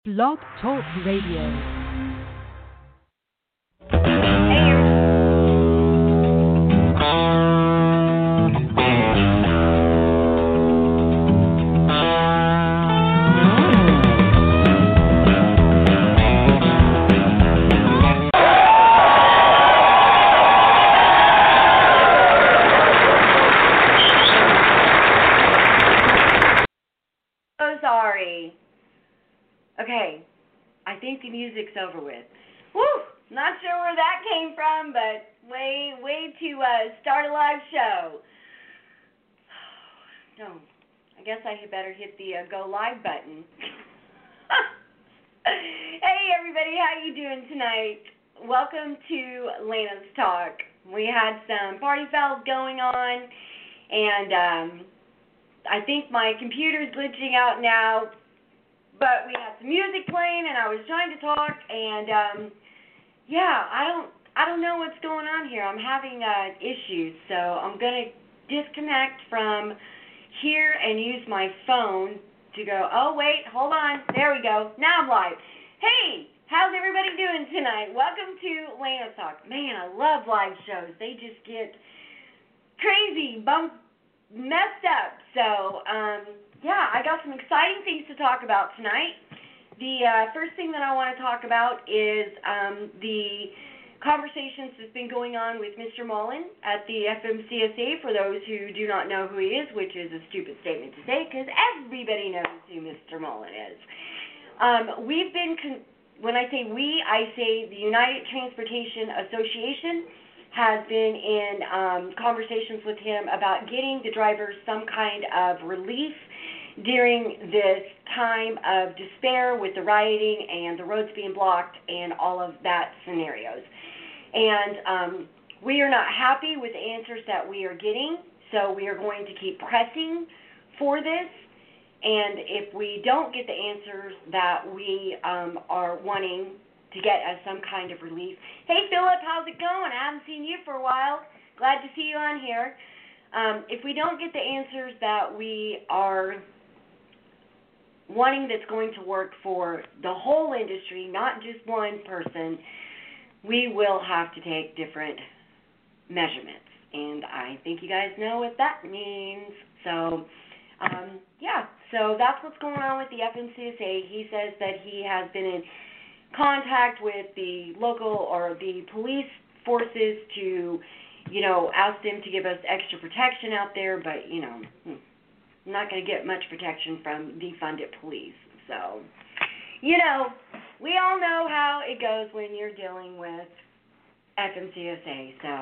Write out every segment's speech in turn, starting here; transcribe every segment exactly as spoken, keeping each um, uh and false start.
Blog Talk Radio. Okay, I think the music's over with. Woo! Not sure where that came from, but way, way to uh, start a live show. No, I guess I had better hit the uh, go live button. Hey everybody, how you doing tonight? Welcome to Lana's Talk. We had some party fouls going on, and um, I think my computer's glitching out now. But we had some music playing, and I was trying to talk, and um, yeah, I don't, I don't know what's going on here. I'm having uh, issues, so I'm gonna disconnect from here and use my phone to go. Oh wait, hold on. There we go. Now I'm live. Hey, how's everybody doing tonight? Welcome to Lana's Talk. Man, I love live shows. They just get crazy, bump, messed up. So, um. Yeah, I got some exciting things to talk about tonight. The uh, first thing that I want to talk about is um, the conversations that's been going on with Mister Mullen at the F M C S A, for those who do not know who he is, which is a stupid statement to say because everybody knows who Mister Mullen is. Um, we've been, con- when I say we, I say the United Transportation Association has been in um, conversations with him about getting the drivers some kind of relief during this time of despair with the rioting and the roads being blocked and all of that scenarios. And um, we are not happy with the answers that we are getting, so we are going to keep pressing for this. And if we don't get the answers that we um, are wanting to get us some kind of relief. Hey, Philip, how's it going? I haven't seen you for a while. Glad to see you on here. Um, if we don't get the answers that we are wanting that's going to work for the whole industry, not just one person, we will have to take different measurements. And I think you guys know what that means. So, um, yeah, so that's what's going on with the F M C S A. He says that he has been in contact with the local or the police forces to, you know, ask them to give us extra protection out there, but, you know, I'm not going to get much protection from defunded police. So, you know, we all know how it goes when you're dealing with F M C S A. So,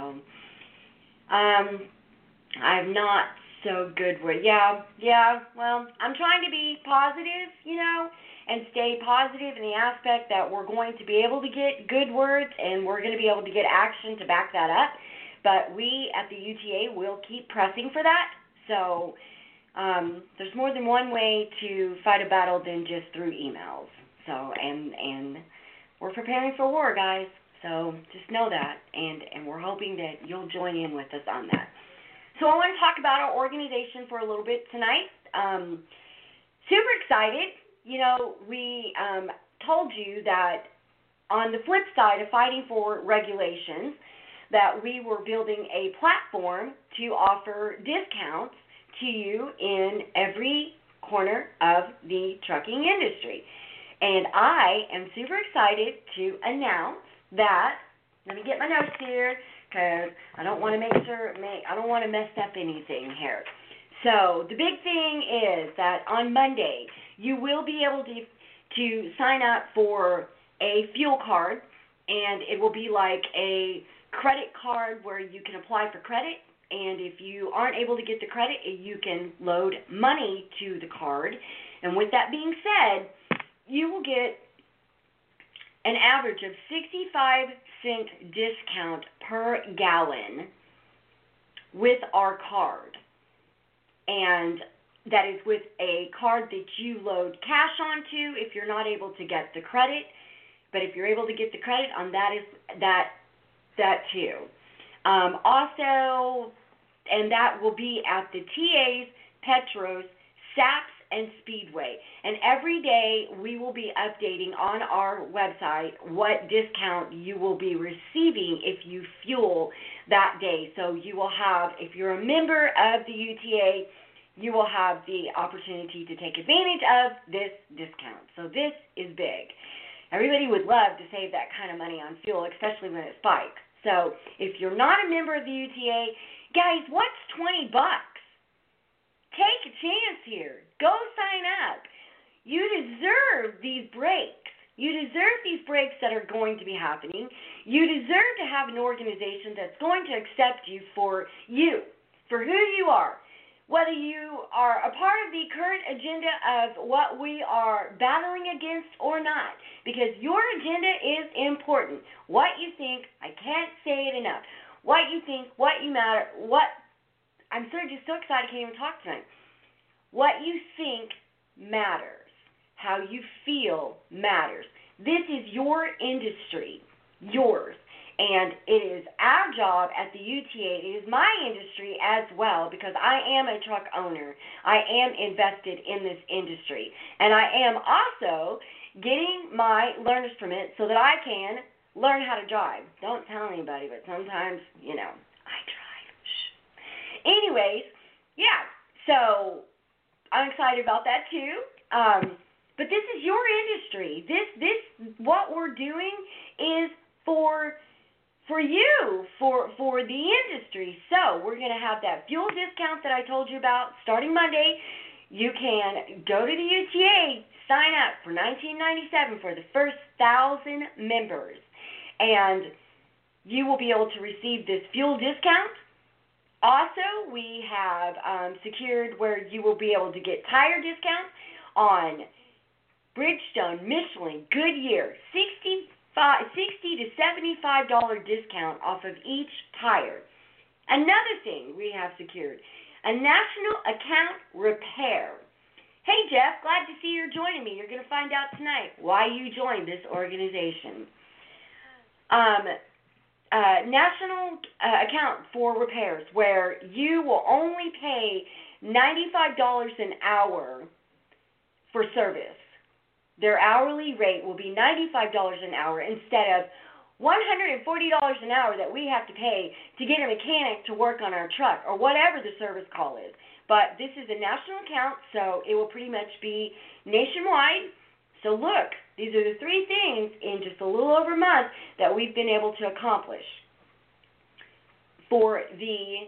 um, I'm not so good with, yeah, yeah, well, I'm trying to be positive, you know, and stay positive in the aspect that we're going to be able to get good words and we're going to be able to get action to back that up. But we at the U T A will keep pressing for that. So um, there's more than one way to fight a battle than just through emails. So and and we're preparing for war, guys. So just know that, and and we're hoping that you'll join in with us on that. So I want to talk about our organization for a little bit tonight. Um, super excited. You know, we um, told you that on the flip side of fighting for regulations, that we were building a platform to offer discounts to you in every corner of the trucking industry. And I am super excited to announce that, let me get my notes here, because I don't want to make sure, make, I don't want to mess up anything here. So the big thing is that on Monday, you will be able to to sign up for a fuel card, and it will be like a credit card where you can apply for credit, and if you aren't able to get the credit, you can load money to the card. And with that being said, you will get an average of sixty-five cent discount per gallon with our card. And that is with a card that you load cash onto if you're not able to get the credit. But if you're able to get the credit on that, is that that too. Um, also, and that will be at the T A's, Petros, S A P's, and Speedway. And every day we will be updating on our website what discount you will be receiving if you fuel that day. So you will have, if you're a member of the U T A, you will have the opportunity to take advantage of this discount. So this is big. Everybody would love to save that kind of money on fuel, especially when it spikes. So if you're not a member of the U T A, guys, what's twenty bucks? Take a chance here. Go sign up. You deserve these breaks. You deserve these breaks that are going to be happening. You deserve to have an organization that's going to accept you for you, for who you are. Whether you are a part of the current agenda of what we are battling against or not, because your agenda is important. What you think, I can't say it enough. What you think, what you matter, what, I'm so just so excited I can't even talk tonight. What you think matters. How you feel matters. This is your industry, yours. And it is our job at the U T A, it is my industry as well, because I am a truck owner. I am invested in this industry. And I am also getting my learner's permit so that I can learn how to drive. Don't tell anybody, but sometimes, you know, I drive. Shh. Anyways, yeah, so I'm excited about that too. Um, but this is your industry. This, this, what we're doing is for... for you, for for the industry. So we're going to have that fuel discount that I told you about starting Monday. You can go to the U T A, sign up for nineteen ninety-seven for the first thousand members, and you will be able to receive this fuel discount. Also, we have um, secured where you will be able to get tire discounts on Bridgestone, Michelin, Goodyear, sixty to seventy-five dollars discount off of each tire. Another thing we have secured, a national account repair. Hey, Jeff, glad to see you're joining me. You're going to find out tonight why you joined this organization. Um, uh, national uh, account for repairs, where you will only pay ninety-five dollars an hour for service. Their hourly rate will be ninety-five dollars an hour instead of one hundred forty dollars an hour that we have to pay to get a mechanic to work on our truck or whatever the service call is. But this is a national account, so it will pretty much be nationwide. So look, these are the three things in just a little over a month that we've been able to accomplish. For the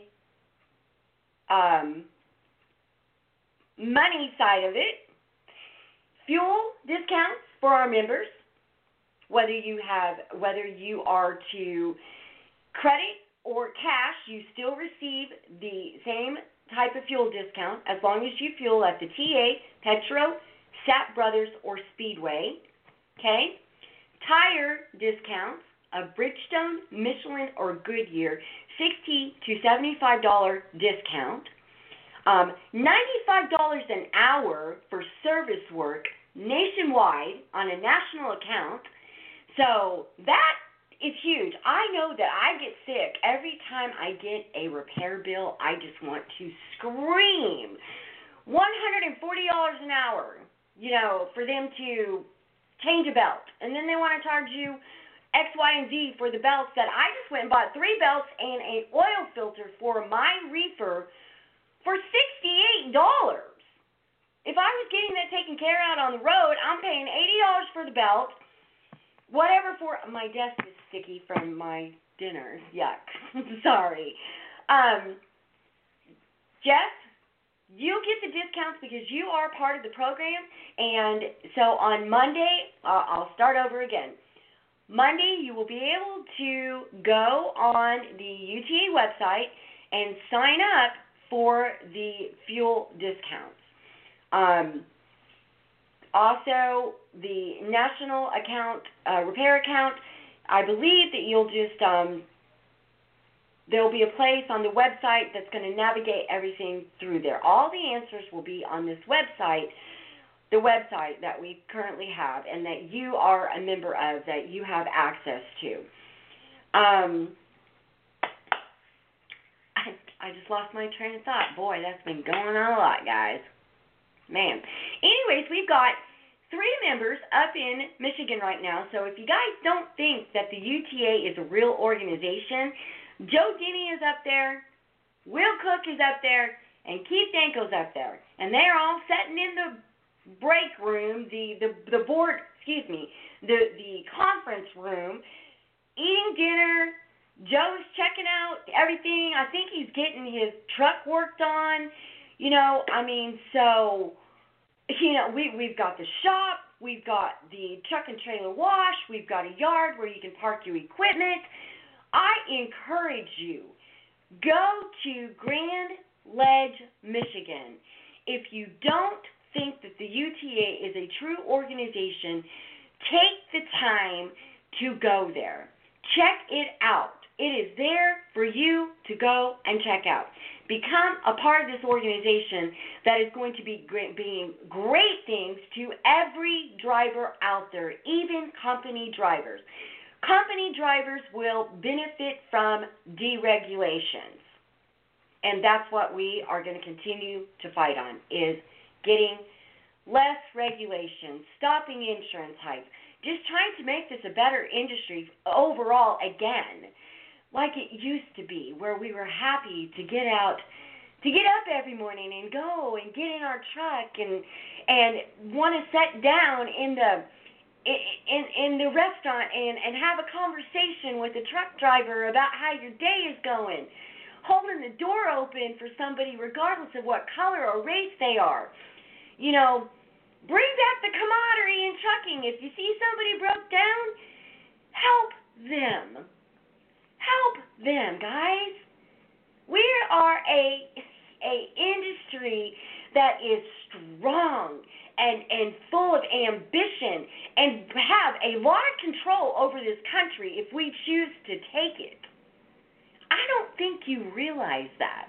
um, money side of it, fuel discounts for our members, whether you have, whether you are to credit or cash, you still receive the same type of fuel discount as long as you fuel at the T A, Petro, Sap Brothers, or Speedway. Okay? Tire discounts of Bridgestone, Michelin, or Goodyear, sixty to seventy-five dollars discount. Um, ninety-five dollars an hour for service work nationwide on a national account. So that is huge. I know that I get sick every time I get a repair bill. I just want to scream. one hundred forty dollars an hour, you know, for them to change a belt. And then they want to charge you X, Y, and Z for the belts that I just went and bought three belts and an oil filter for my reefer for sixty-eight dollars. If I was getting that taken care of on the road, I'm paying eighty dollars for the belt, whatever for, my desk is sticky from my dinner. Yuck. Sorry. Um, Jeff, you get the discounts because you are part of the program, and so on Monday, uh, I'll start over again. Monday, you will be able to go on the U T A website and sign up for the fuel discounts. Um, also, the national account, uh, repair account, I believe that you'll just, um, there will be a place on the website that's going to navigate everything through there. All the answers will be on this website, the website that we currently have and that you are a member of, that you have access to. Um, I, I just lost my train of thought. Boy, that's been going on a lot, guys. man. Anyways, we've got three members up in Michigan right now. So if you guys don't think that the U T A is a real organization, Joe Denny is up there, Will Cook is up there, and Keith Danko's up there. And they're all sitting in the break room, the, the, the board, excuse me, the, the conference room, eating dinner. Joe's checking out everything. I think he's getting his truck worked on. You know, I mean, so... You know, we, we've got the shop, we've got the truck and trailer wash, we've got a yard where you can park your equipment. I encourage you, go to Grand Ledge, Michigan. If you don't think that the U T A is a true organization, take the time to go there. Check it out. It is there for you to go and check out. Become a part of this organization that is going to be great, being great things to every driver out there, even company drivers. Company drivers will benefit from deregulations. And that's what we are going to continue to fight on, is getting less regulations, stopping insurance hikes, just trying to make this a better industry overall again. Like it used to be, where we were happy to get out, to get up every morning and go and get in our truck and and want to sit down in the in in the restaurant and and have a conversation with the truck driver about how your day is going, holding the door open for somebody regardless of what color or race they are. You know, bring back the camaraderie in trucking. If you see somebody broke down, help them. Help them, guys. We are a a industry that is strong and, and full of ambition and have a lot of control over this country if we choose to take it. I don't think you realize that.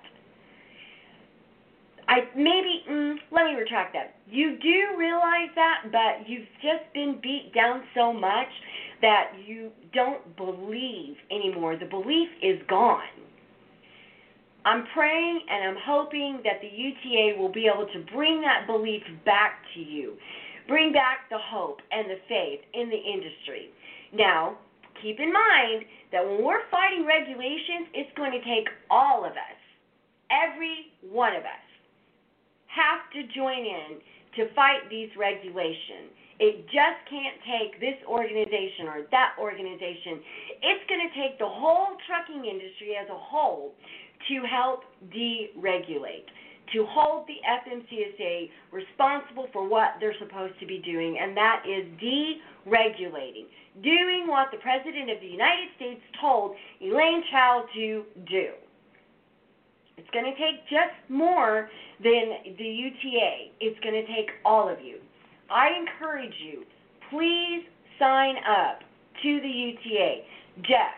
I maybe, mm, let me retract that. You do realize that, but you've just been beat down so much that you don't believe anymore. The belief is gone. I'm praying and I'm hoping that the U T A will be able to bring that belief back to you. Bring back the hope and the faith in the industry. Now, keep in mind that when we're fighting regulations, it's going to take all of us, every one of us, have to join in to fight these regulations. It just can't take this organization or that organization. It's going to take the whole trucking industry as a whole to help deregulate, to hold the F M C S A responsible for what they're supposed to be doing, and that is deregulating, doing what the President of the United States told Elaine Chao to do. It's going to take just more than the U T A. It's going to take all of you. I encourage you, please sign up to the U T A. Jeff,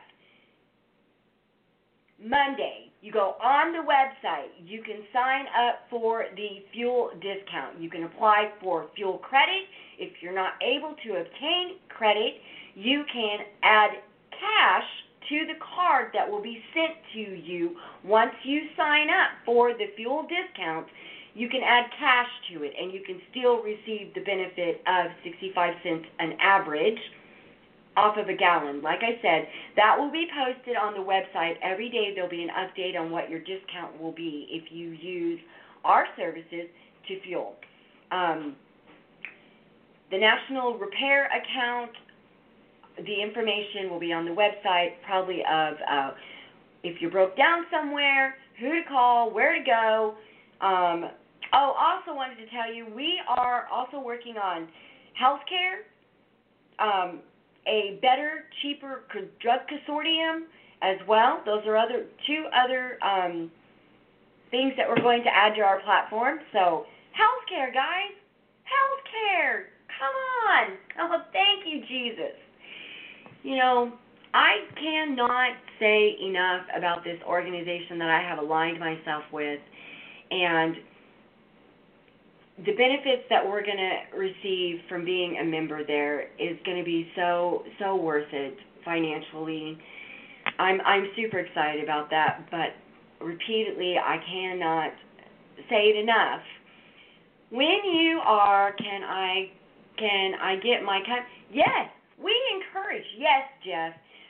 Monday, you go on the website. You can sign up for the fuel discount. You can apply for fuel credit. If you're not able to obtain credit, you can add cash to the card that will be sent to you once you sign up for the fuel discount. You can add cash to it, and you can still receive the benefit of sixty-five cents an average off of a gallon. Like I said, that will be posted on the website. Every day there'll be an update on what your discount will be if you use our services to fuel. Um, the National Repair Account, the information will be on the website, probably of uh, if you broke down somewhere, who to call, where to go. Um, oh, also wanted to tell you, we are also working on health care, um, a better, cheaper drug consortium as well. Those are other two other um, things that we're going to add to our platform. So, health care, guys. Health care. Come on. Oh, thank you, Jesus. You know, I cannot say enough about this organization that I have aligned myself with, and the benefits that we're going to receive from being a member there is going to be so so worth it financially. I'm I'm super excited about that, but repeatedly I cannot say it enough. when you are, can I, can I get my company? Yes, we encourage. Yes, Jeff.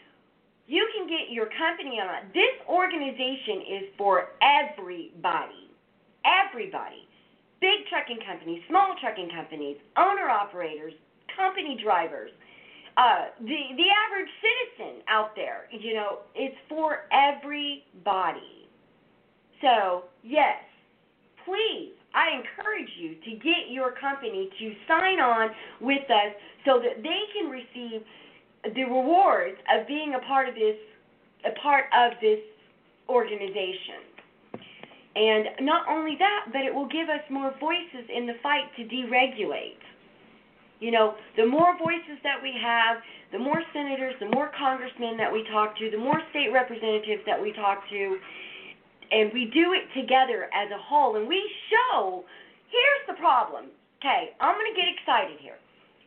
You can get your company on. This organization is for everybody. Everybody. Big trucking companies, small trucking companies, owner-operators, company drivers, uh, the, the average citizen out there. You know, it's for everybody. So, yes, please, I encourage you to get your company to sign on with us so that they can receive the rewards of being a part of this, a part of this organization. And not only that, but it will give us more voices in the fight to deregulate. You know, the more voices that we have, the more senators, the more congressmen that we talk to, the more state representatives that we talk to, and we do it together as a whole, and we show, here's the problem. Okay, I'm going to get excited here.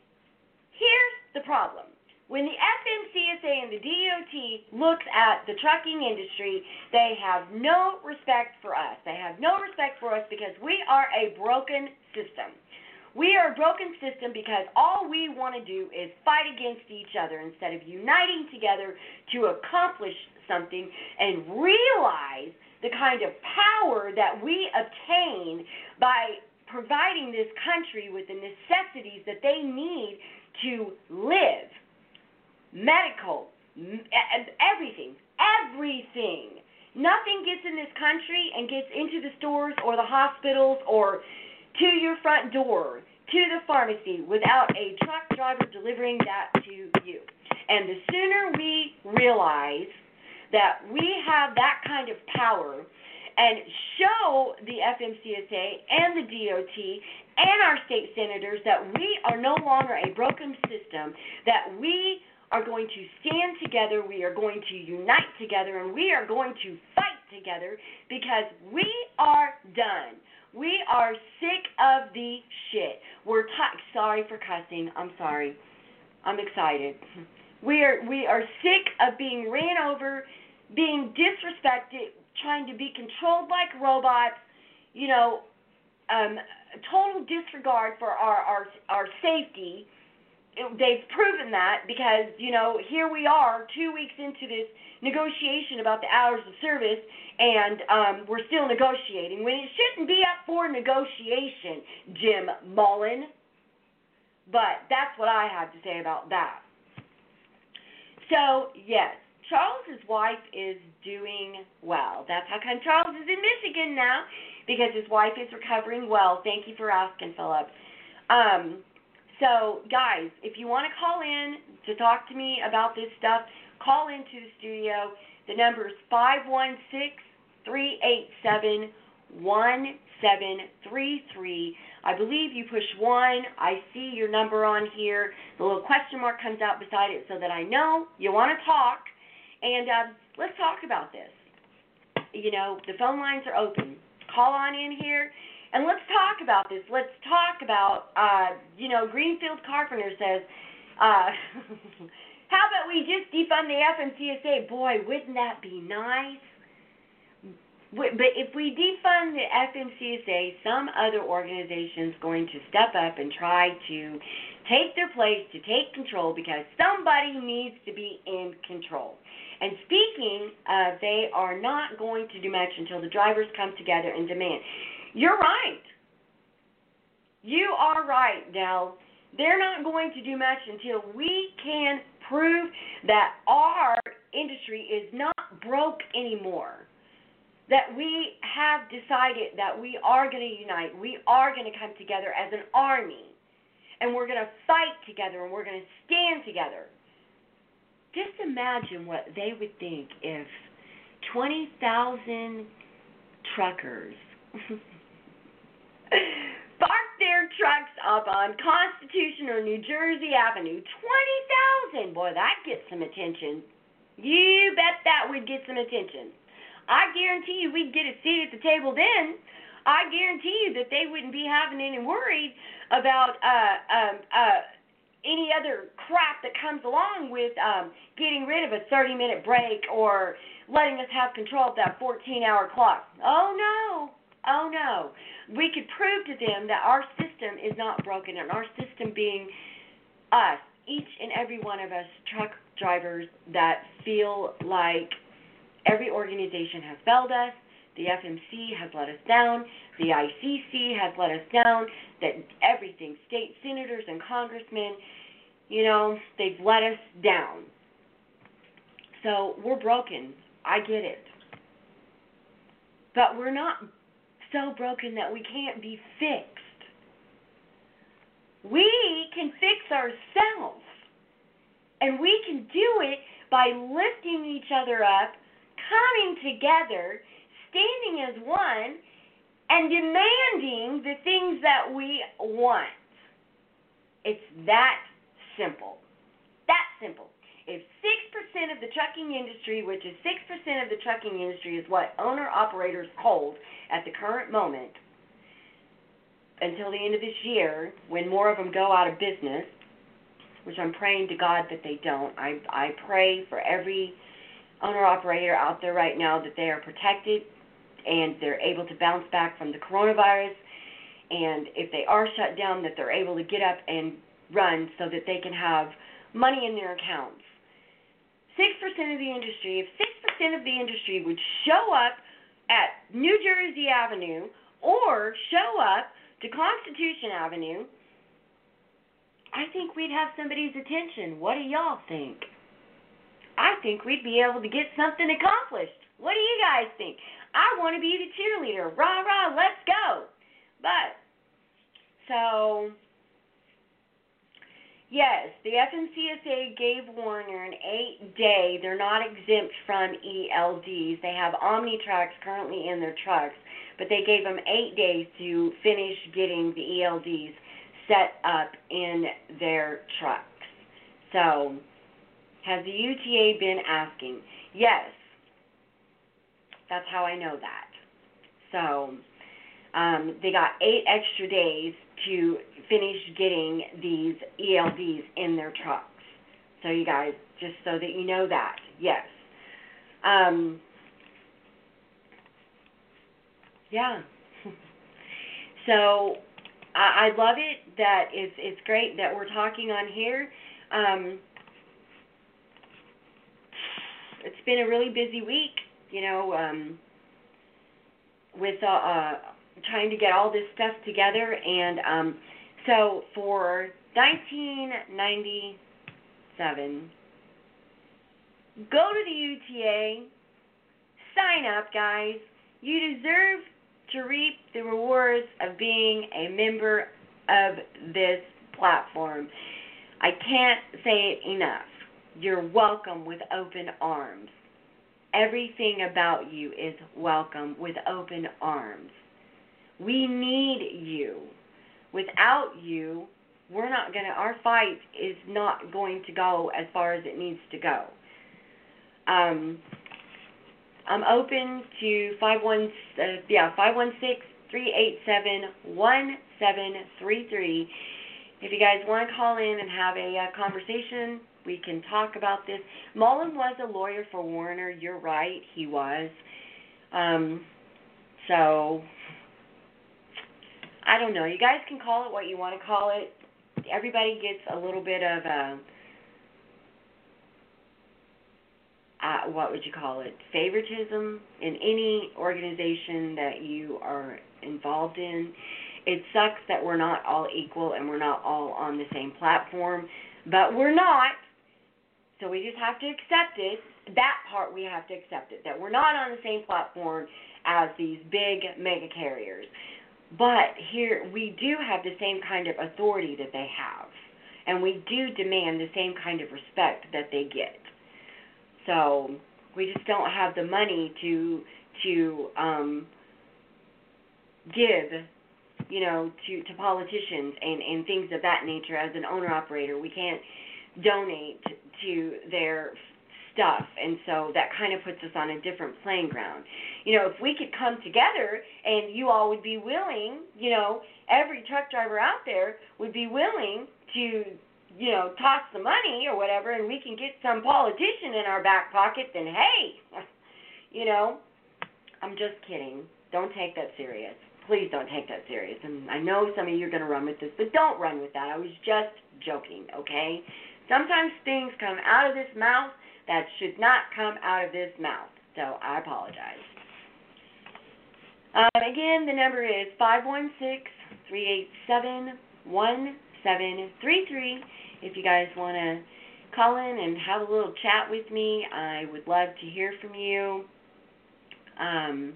Here's the problem. When the F M C S A and the D O T looks at the trucking industry, they have no respect for us. They have no respect for us because we are a broken system. We are a broken system because all we want to do is fight against each other instead of uniting together to accomplish something and realize the kind of power that we obtain by providing this country with the necessities that they need to live. Medical, everything, everything. Nothing gets in this country and gets into the stores or the hospitals or to your front door, to the pharmacy, without a truck driver delivering that to you. And the sooner we realize that we have that kind of power and show the F M C S A and the D O T and our state senators that we are no longer a broken system, that we are going to stand together, we are going to unite together, and we are going to fight together because we are done. We are sick of the shit. We're t- sorry for cussing. I'm sorry. I'm excited. We are we are sick of being ran over, being disrespected, trying to be controlled like robots, you know, um, total disregard for our, our, our safety. They've proven that because, you know, here we are two weeks into this negotiation about the hours of service, and um, we're still negotiating when it shouldn't be up for negotiation, Jim Mullen. But that's what I have to say about that. So, yes, Charles's wife is doing well. That's how come Charles is in Michigan now, because his wife is recovering well. Thank you for asking, Philip. Um... So, guys, if you want to call in to talk to me about this stuff, call into the studio. The number is five one six, three eight seven, one seven three three. I believe you push one. I see your number on here. The little question mark comes out beside it so that I know you want to talk. And uh, let's talk about this. You know, the phone lines are open. Call on in here. And let's talk about this. Let's talk about, uh, you know, Greenfield Carpenter says, uh, how about we just defund the F M C S A? Boy, wouldn't that be nice? But if we defund the F M C S A, some other organization's going to step up and try to take their place, to take control, because somebody needs to be in control. And speaking of, they are not going to do much until the drivers come together and demand. You're right. You are right, Del. They're not going to do much until we can prove that our industry is not broke anymore. That we have decided that we are going to unite. We are going to come together as an army. And we're going to fight together and we're going to stand together. Just imagine what they would think if twenty thousand truckers parked their trucks up on Constitution or New Jersey Avenue. twenty thousand! Boy, that gets some attention. You bet that would get some attention. I guarantee you we'd get a seat at the table then. I guarantee you that they wouldn't be having any worried about uh, um, uh, any other crap that comes along with um, getting rid of a thirty-minute break or letting us have control of that fourteen-hour clock. Oh, no. Oh, no. We could prove to them that our system is not broken, and our system being us, each and every one of us truck drivers that feel like every organization has failed us, the F M C has let us down, the I C C has let us down, that everything, state senators and congressmen, you know, they've let us down. So we're broken. I get it. But we're not so broken that we can't be fixed. We can fix ourselves. And we can do it by lifting each other up, coming together, standing as one, and demanding the things that we want. It's that simple. That simple. If six percent of the trucking industry, which is six percent of the trucking industry is what owner-operators hold at the current moment, until the end of this year, when more of them go out of business, which I'm praying to God that they don't. I, I pray for every owner-operator out there right now that they are protected and they're able to bounce back from the coronavirus, and if they are shut down, that they're able to get up and run so that they can have money in their accounts. six percent of the industry, if six percent of the industry would show up at New Jersey Avenue or show up to Constitution Avenue, I think we'd have somebody's attention. What do y'all think? I think we'd be able to get something accomplished. What do you guys think? I want to be the cheerleader. Rah, rah, let's go. But, so, yes, the F M C S A gave Werner an eight-day. They're not exempt from E L Ds. They have Omnitracs currently in their trucks, but they gave them eight days to finish getting the E L Ds set up in their trucks. So, has the U T A been asking? Yes. That's how I know that. So, um, they got eight extra days to finish getting these E L Ds in their trucks. So, you guys, just so that you know that, yes. Um, yeah. So, I, I love it that it's, it's great that we're talking on here. Um, it's been a really busy week. You know, um, with uh, uh, trying to get all this stuff together. And um, so for nineteen ninety-seven, go to the U T A, sign up, guys. You deserve to reap the rewards of being a member of this platform. I can't say it enough. You're welcome with open arms. Everything about you is welcome with open arms. We need you. Without you, we're not going to, our fight is not going to go as far as it needs to go. Um, I'm open to five one uh, yeah five one six, three eight seven, one seven three three. If you guys want to call in and have a uh, conversation, we can talk about this. Mullen was a lawyer for Werner. You're right, he was. Um, so, I don't know. You guys can call it what you want to call it. Everybody gets a little bit of a, uh, what would you call it, favoritism in any organization that you are involved in. It sucks that we're not all equal and we're not all on the same platform, but we're not. So we just have to accept it. That part we have to accept it, that we're not on the same platform as these big mega carriers. But here we do have the same kind of authority that they have, and we do demand the same kind of respect that they get. So we just don't have the money to to um, give, you know, to, to politicians and, and things of that nature. As an owner-operator, we can't donate to their stuff, and so that kind of puts us on a different playing ground. You know, if we could come together and you all would be willing, you know, every truck driver out there would be willing to, you know, toss the money or whatever, and we can get some politician in our back pocket, then hey, you know, I'm just kidding. don't take that serious. Please don't take that serious. And I know some of you are going to run with this, but don't run with that. I was just joking, okay? Sometimes things come out of this mouth that should not come out of this mouth. So I apologize. Um, again, the number is five one six, three eight seven, one seven three three. If you guys want to call in and have a little chat with me, I would love to hear from you. Um,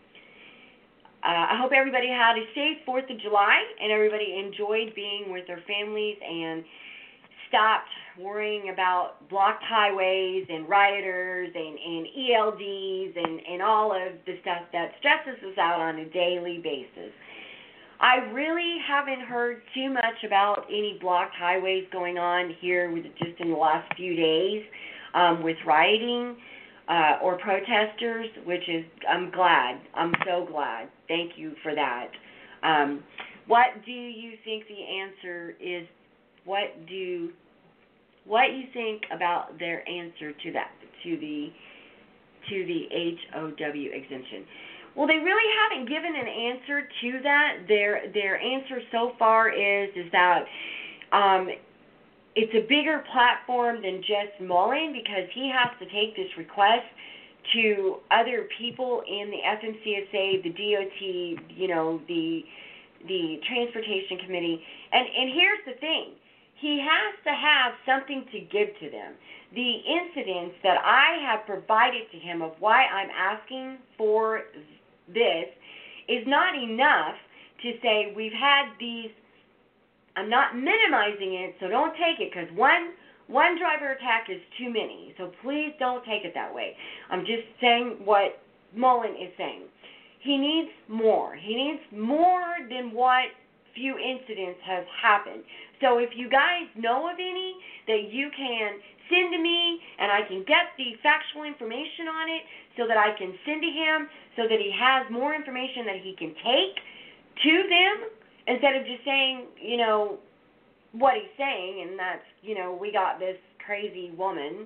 uh, I hope everybody had a safe fourth of July and everybody enjoyed being with their families and stopped worrying about blocked highways and rioters and, and E L Ds and, and all of the stuff that stresses us out on a daily basis. I really haven't heard too much about any blocked highways going on here with just in the last few days um, with rioting uh, or protesters, which is, I'm glad. I'm so glad. Thank you for that. Um, what do you think the answer is? What do what you think about their answer to that to the to the H O W exemption? Well, they really haven't given an answer to that. Their their answer so far is is that um, it's a bigger platform than just Mullen because he has to take this request to other people in the F M C S A, the D O T, you know, the the Transportation Committee. And and here's the thing. He has to have something to give to them. The incidents that I have provided to him of why I'm asking for this is not enough to say we've had these. I'm not minimizing it, so don't take it, because one one driver attack is too many. So please don't take it that way. I'm just saying what Mullen is saying. He needs more. He needs more than what few incidents has happened. So if you guys know of any that you can send to me and I can get the factual information on it so that I can send to him so that he has more information that he can take to them instead of just saying, you know, what he's saying, and that's, you know, we got this crazy woman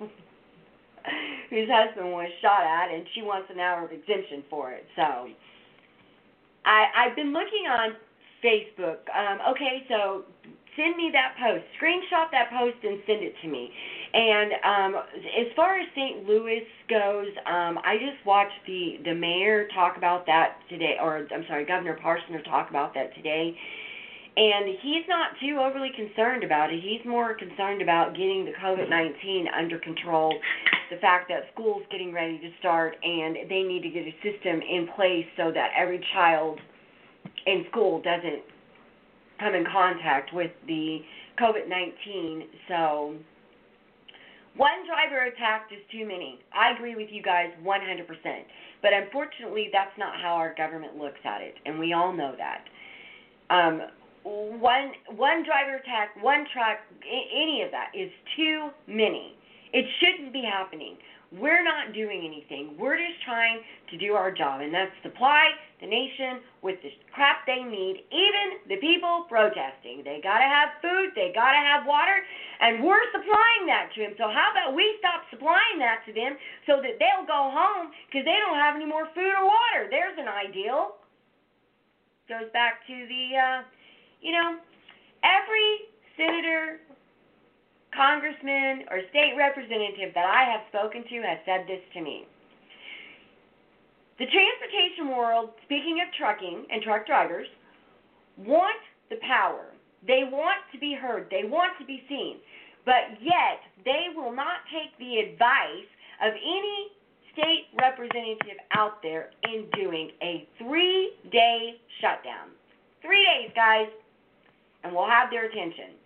whose husband was shot at and she wants an hour of exemption for it. So I, I've been looking on Facebook. Um, okay, so send me that post. Screenshot that post and send it to me. And um, as far as Saint Louis goes, um, I just watched the, the mayor talk about that today, or I'm sorry, Governor Parsons talk about that today. And he's not too overly concerned about it. He's more concerned about getting the COVID nineteen under control, the fact that school's getting ready to start, and they need to get a system in place so that every child in school doesn't come in contact with the COVID nineteen. So one driver attacked is too many. I agree with you guys one hundred percent. But unfortunately, that's not how our government looks at it, and we all know that. Um, one one driver attack, one truck, any of that is too many. It shouldn't be happening. We're not doing anything. We're just trying to do our job, and that's supply the nation with the crap they need, even the people protesting. They got to have food. They got to have water, and we're supplying that to them. So how about we stop supplying that to them so that they'll go home because they don't have any more food or water? There's an ideal. Goes back to the, uh, you know, every senator, congressman, or state representative that I have spoken to has said this to me. The transportation world, speaking of trucking and truck drivers, want the power. They want to be heard. They want to be seen. But yet, they will not take the advice of any state representative out there in doing a three-day shutdown. Three days, guys, and we'll have their attention.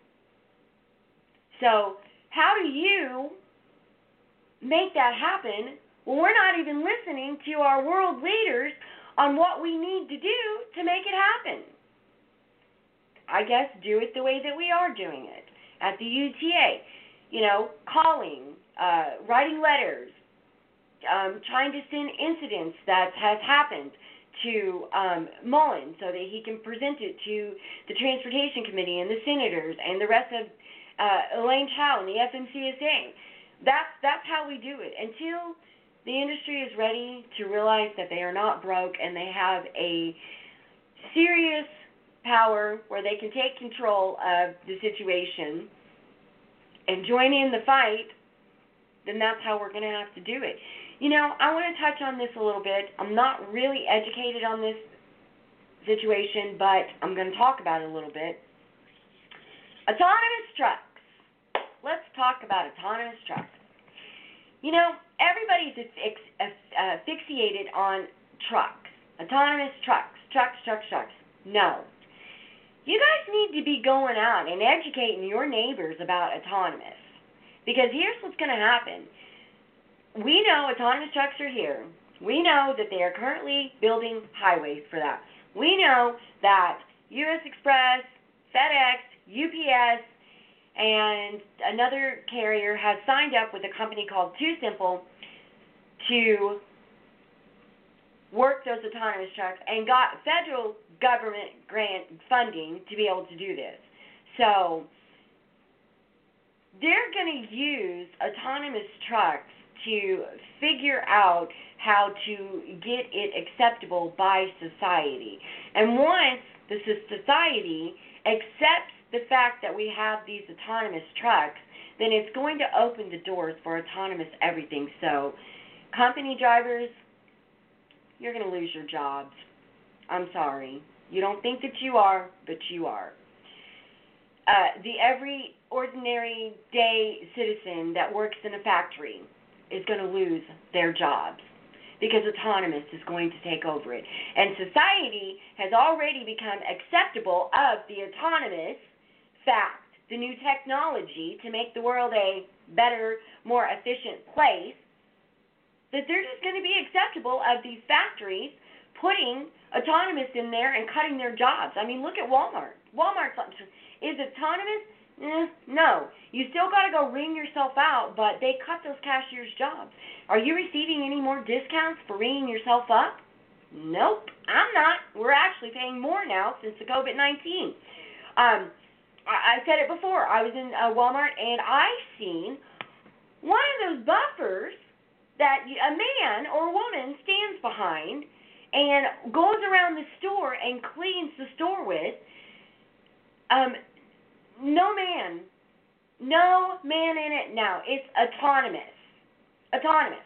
So how do you make that happen when we're not even listening to our world leaders on what we need to do to make it happen? I guess do it the way that we are doing it at the U T A. You know, calling, uh, writing letters, um, trying to send incidents that has happened to um, Mullen so that he can present it to the Transportation Committee and the senators and the rest of uh, Elaine Chao and the F M C S A. That's that's how we do it. Until the industry is ready to realize that they are not broke and they have a serious power where they can take control of the situation and join in the fight, then that's how we're going to have to do it. You know, I want to touch on this a little bit. I'm not really educated on this situation, but I'm going to talk about it a little bit. Autonomous trucks. Let's talk about autonomous trucks. You know, everybody's uh, fixated on trucks. Autonomous trucks. Trucks, trucks, trucks. No. You guys need to be going out and educating your neighbors about autonomous. Because here's what's going to happen. We know autonomous trucks are here. We know that they are currently building highways for that. We know that U S Express, FedEx, U P S, and another carrier has signed up with a company called Too Simple to work those autonomous trucks and got federal government grant funding to be able to do this. So they're going to use autonomous trucks to figure out how to get it acceptable by society. And once the society accepts the fact that we have these autonomous trucks, then it's going to open the doors for autonomous everything. So company drivers, you're going to lose your jobs. I'm sorry. You don't think that you are, but you are. Uh, the every ordinary day citizen that works in a factory is going to lose their jobs because autonomous is going to take over it. And society has already become acceptable of the autonomous fact, the new technology to make the world a better, more efficient place, that they're just going to be acceptable of these factories putting autonomous in there and cutting their jobs. I mean, look at Walmart. Walmart's is autonomous? Eh, no. You still got to go ring yourself out, but they cut those cashiers' jobs. Are you receiving any more discounts for ringing yourself up? Nope, I'm not. We're actually paying more now since the COVID nineteen. Um, I, I said it before. I was in uh, Walmart, and I seen one of those buffers that you, a man or woman stands behind and goes around the store and cleans the store with. Um, no man. No man in it now. It's autonomous. Autonomous.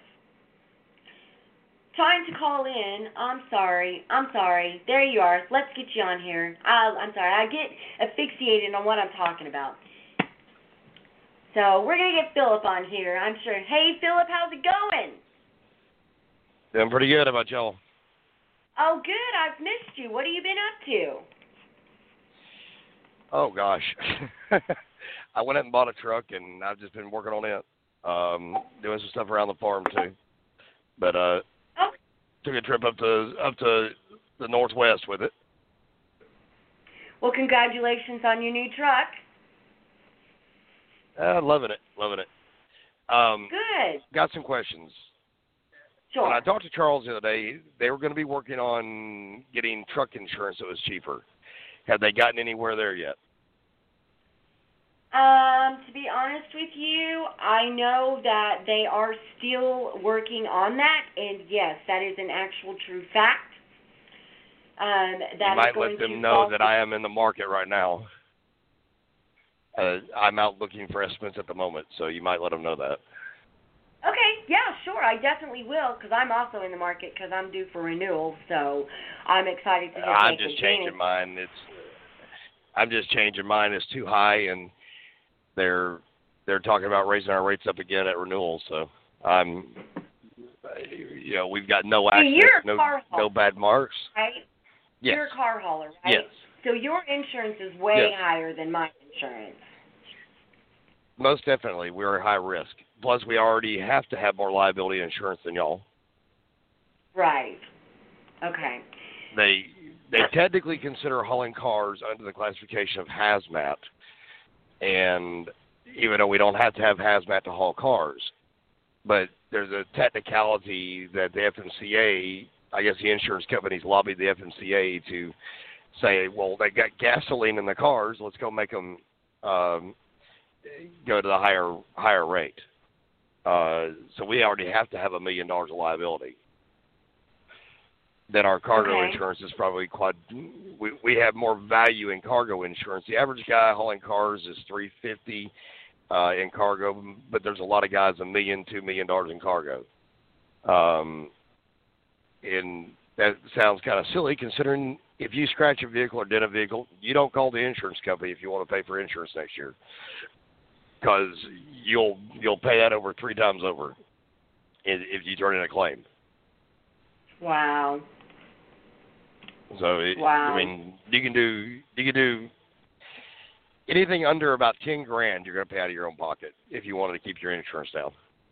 Trying to call in. I'm sorry. I'm sorry. There you are. Let's get you on here. I'll, I'm sorry. I get asphyxiated on what I'm talking about. So we're going to get Philip on here, I'm sure. Hey, Philip, how's it going? Doing pretty good. How about y'all? Oh, good. I've missed you. What have you been up to? Oh, gosh. I went out and bought a truck, and I've just been working on it, um, doing some stuff around the farm, too. But uh, oh. took a trip up to up to the Northwest with it. Well, congratulations on your new truck. Uh, loving it. Loving it. Um, Good. Got some questions. Sure. When I talked to Charles the other day, they were going to be working on getting truck insurance that was cheaper. Have they gotten anywhere there yet? Um, to be honest with you, I know that they are still working on that, and yes, that is an actual true fact. Um, that you might is going let them to know that I am in the market right now. Uh, I'm out looking for estimates at the moment, so you might let them know that. Okay, yeah, sure, I definitely will, because I'm also in the market because I'm due for renewal, so I'm excited to just I'm take just advantage. changing mine. It's I'm just changing mine. It's too high, and they're they're talking about raising our rates up again at renewal. So I'm, you know, we've got no Hey, accidents, you're a no car hauler, no bad marks. right? Yes. You're a car hauler, right? Yes. So your insurance is way Yes. higher than my insurance. Most definitely, we're high risk. Plus, we already have to have more liability insurance than y'all. Right. Okay. They they technically consider hauling cars under the classification of hazmat, and even though we don't have to have hazmat to haul cars, but there's a technicality that the F M C A, I guess the insurance companies lobbied the F M C A to say, well, they got gasoline in the cars, let's go make them um, go to the higher higher rate. Uh, so we already have to have a million dollars of liability. Then our cargo Okay. insurance is probably quite. We we have more value in cargo insurance. The average guy hauling cars is three fifty uh, in cargo, but there's a lot of guys a million, two million dollars in cargo. Um, and that sounds kind of silly considering if you scratch a vehicle or dent a vehicle, you don't call the insurance company if you want to pay for insurance next year, because you'll you'll pay that over three times over if, if you turn in a claim. Wow. So it, Wow. I mean, you can do you can do anything under about ten grand. You're going to pay out of your own pocket if you wanted to keep your insurance down.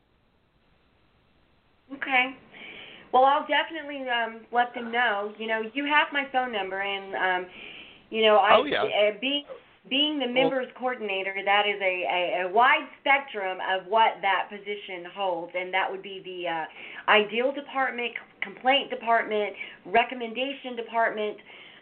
Okay. Well, I'll definitely um, let them know. You know, you have my phone number, and um, you know, I Oh, yeah. uh, being being the members coordinator, that is a, a, a wide spectrum of what that position holds, and that would be the uh, ideal department, complaint department, recommendation department.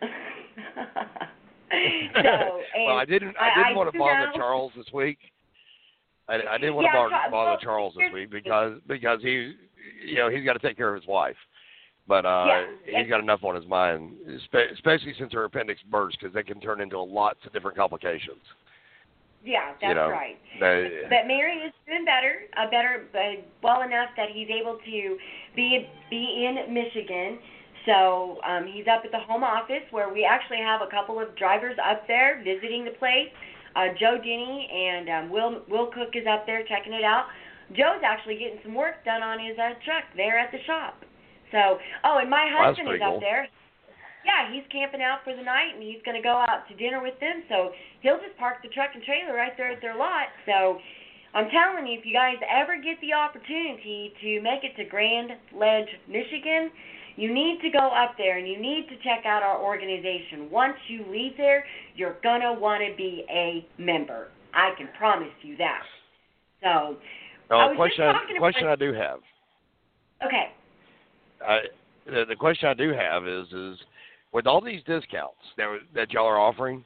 so, and well, I didn't. I didn't I, want to I bother know. Charles this week. I, I didn't want Yeah, to bother, Char- bother well, Charles this here's- week because because he, you know, he's got to take care of his wife. But uh, Yeah. he's got enough on his mind, espe- especially since her appendix burst, because they can turn into lots of different complications. Yeah, that's you know, right. they- But Mary is doing better, uh, better, uh, well enough that he's able to be be in Michigan. So um, he's up at the home office where we actually have a couple of drivers up there visiting the place. Uh, Joe Denny and um, Will Will Cook is up there checking it out. Joe's actually getting some work done on his uh, truck there at the shop. So, oh, and my Well, that's husband is pretty up cool. there. Yeah, he's camping out for the night, and he's going to go out to dinner with them. So he'll just park the truck and trailer right there at their lot. So I'm telling you, if you guys ever get the opportunity to make it to Grand Ledge, Michigan, you need to go up there, and you need to check out our organization. Once you leave there, you're going to want to be a member. I can promise you that. So I Oh, was question. just I, talking to question my- I do have. Okay. I, the, the question I do have is is with all these discounts that that y'all are offering.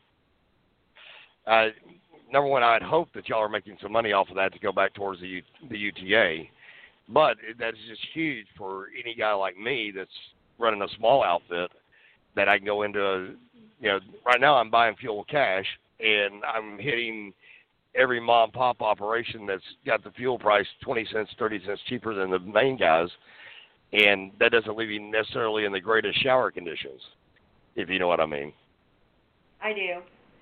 Uh, number one, I'd hope that y'all are making some money off of that to go back towards the U, the U T A, but that's just huge for any guy like me that's running a small outfit that I can go into. You know, right now I'm buying fuel cash and I'm hitting every mom and pop operation that's got the fuel price twenty cents, thirty cents cheaper than the main guys. And that doesn't leave you necessarily in the greatest shower conditions, if you know what I mean. I do.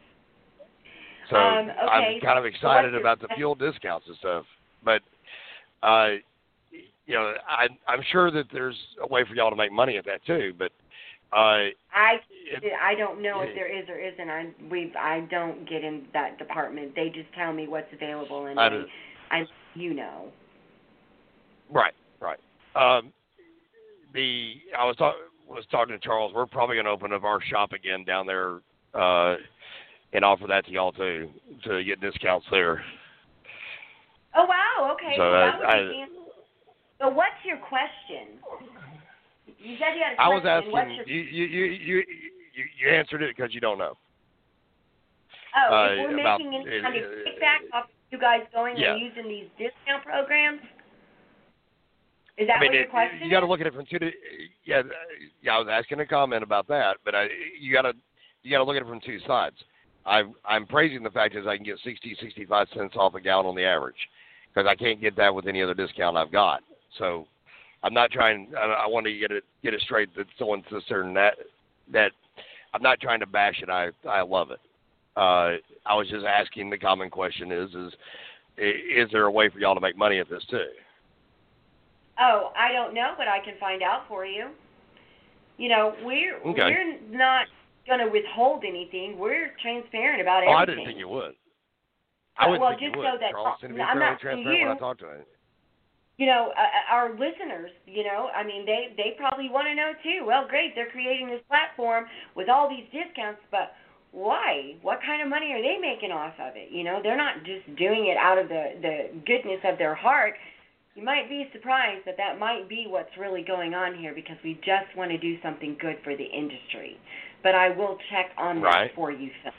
So Um, okay. I'm kind of excited about the fuel discounts and stuff. But, uh, you know, I, I'm sure that there's a way for y'all to make money at that too. But uh, I it, I don't know if there is or isn't. I we I don't get in that department. They just tell me what's available, and I I, do. I you know. Right, right. Um, the I was talking was talking to Charles. We're probably going to open up our shop again down there uh, and offer that to y'all too to get discounts there. Oh wow. Okay. So well, that- that would I- be fantastic. But what's your question? You said you had a I was question. What's asking your... you, you, you, you, you, you answered it because you don't know. Oh, uh, if we're about- making any kind of uh, kickback off you guys going yeah. and using these discount programs? Is that I mean, what your it, question you got to is? look at it from two. di- Yeah, yeah. I was asking a comment about that, but I, you got to you got to look at it from two sides. I, I'm praising the fact that I can get sixty, sixty-five cents off a gallon on the average, because I can't get that with any other discount I've got. So I'm not trying. I, I want to get it get it straight that someone says certain that that I'm not trying to bash it. I I love it. Uh, I was just asking the common question is is is there a way for y'all to make money at this too? Oh, I don't know, but I can find out for you. You know, we're Okay. we're not going to withhold anything. We're transparent about Oh, everything. I didn't think you would. I wouldn't well, think just you would. so that Charles seemed to be I'm fairly not transparent you. when I talked to him. You know, uh, our listeners, you know, I mean, they they probably want to know too. Well, great, they're creating this platform with all these discounts, but why? What kind of money are they making off of it? You know, they're not just doing it out of the the goodness of their heart. You might be surprised that that might be what's really going on here, because we just want to do something good for the industry. But I will check on Right. that for you, Phil.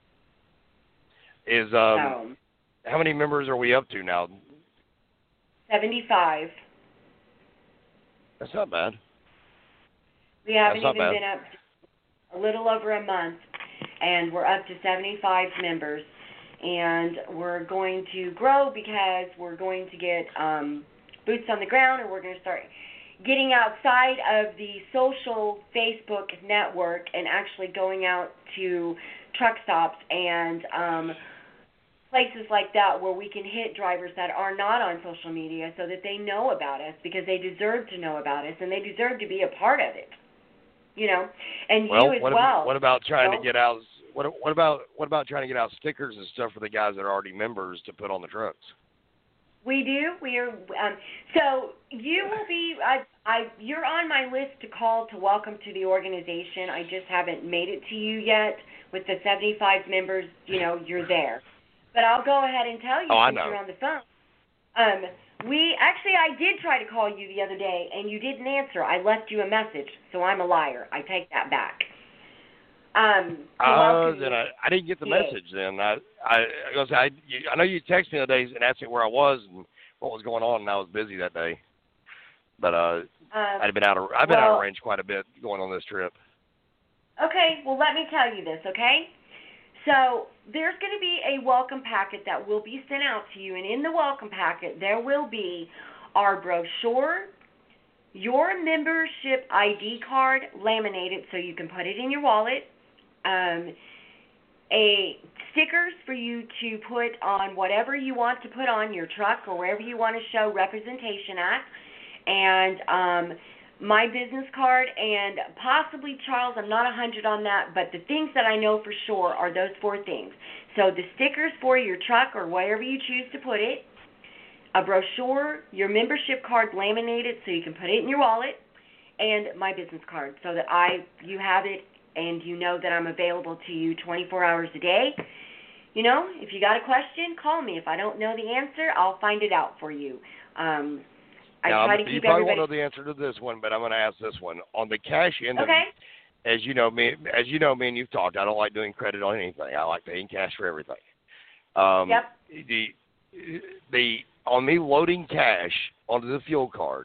Is um, So, how many members are we up to now? seventy-five. That's not bad. We haven't That's even not bad. been up a little over a month, and we're up to seventy-five members. And we're going to grow because we're going to get um, boots on the ground, and we're going to start getting outside of the social Facebook network and actually going out to truck stops and um, places like that where we can hit drivers that are not on social media so that they know about us, because they deserve to know about us and they deserve to be a part of it. You know, and Well, you as what, well. About, what about trying so, to get out? What, what about what about trying to get out stickers and stuff for the guys that are already members to put on the trucks? We do. We are. Um, so you will be. I, I. You're on my list to call to welcome to the organization. I just haven't made it to you yet. With the seventy-five members, you know, you're there. But I'll go ahead and tell you Oh, since I know. you're on the phone. Um, we actually, I did try to call you the other day, and you didn't answer. I left you a message, so I'm a liar. I take that back. Um, to Uh, welcome then you. I, I didn't get the Yeah. message. Then I I I, was, I, you, I know you texted me the other day and asked me where I was and what was going on, and I was busy that day. But uh, Um, I'd been out of I've been out well- of range quite a bit going on this trip. Okay, well, let me tell you this, okay? So there's going to be a welcome packet that will be sent out to you, and in the welcome packet there will be our brochure, your membership I D card laminated so you can put it in your wallet, um, a stickers for you to put on whatever you want to put on your truck or wherever you want to show representation at, and um, my business card, and possibly, Charles, I'm not one hundred on that, but the things that I know for sure are those four things. So the stickers for your truck or wherever you choose to put it, a brochure, your membership card laminated so you can put it in your wallet, and my business card so that I you have it and you know that I'm available to you twenty-four hours a day. You know, if you got a question, call me. If I don't know the answer, I'll find it out for you. Um, I now, try to you keep probably everybody... won't know the answer to this one, but I'm going to ask this one. On the cash end of Okay. it, as you know me, as you know me, and you've talked, I don't like doing credit on anything. I like paying cash for everything. Um, Yep. The the on me loading cash onto the fuel card,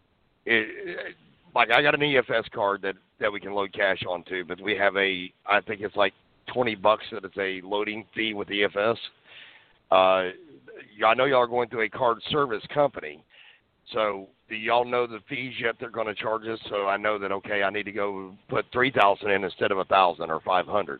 it, like I got an E F S card that that we can load cash onto, but we have a I think it's like twenty bucks that it's a loading fee with E F S. Uh, I know y'all are going through a card service company. So do y'all know the fees yet they're going to charge us? So I know that, okay, I need to go put three thousand in instead of a thousand or five hundred.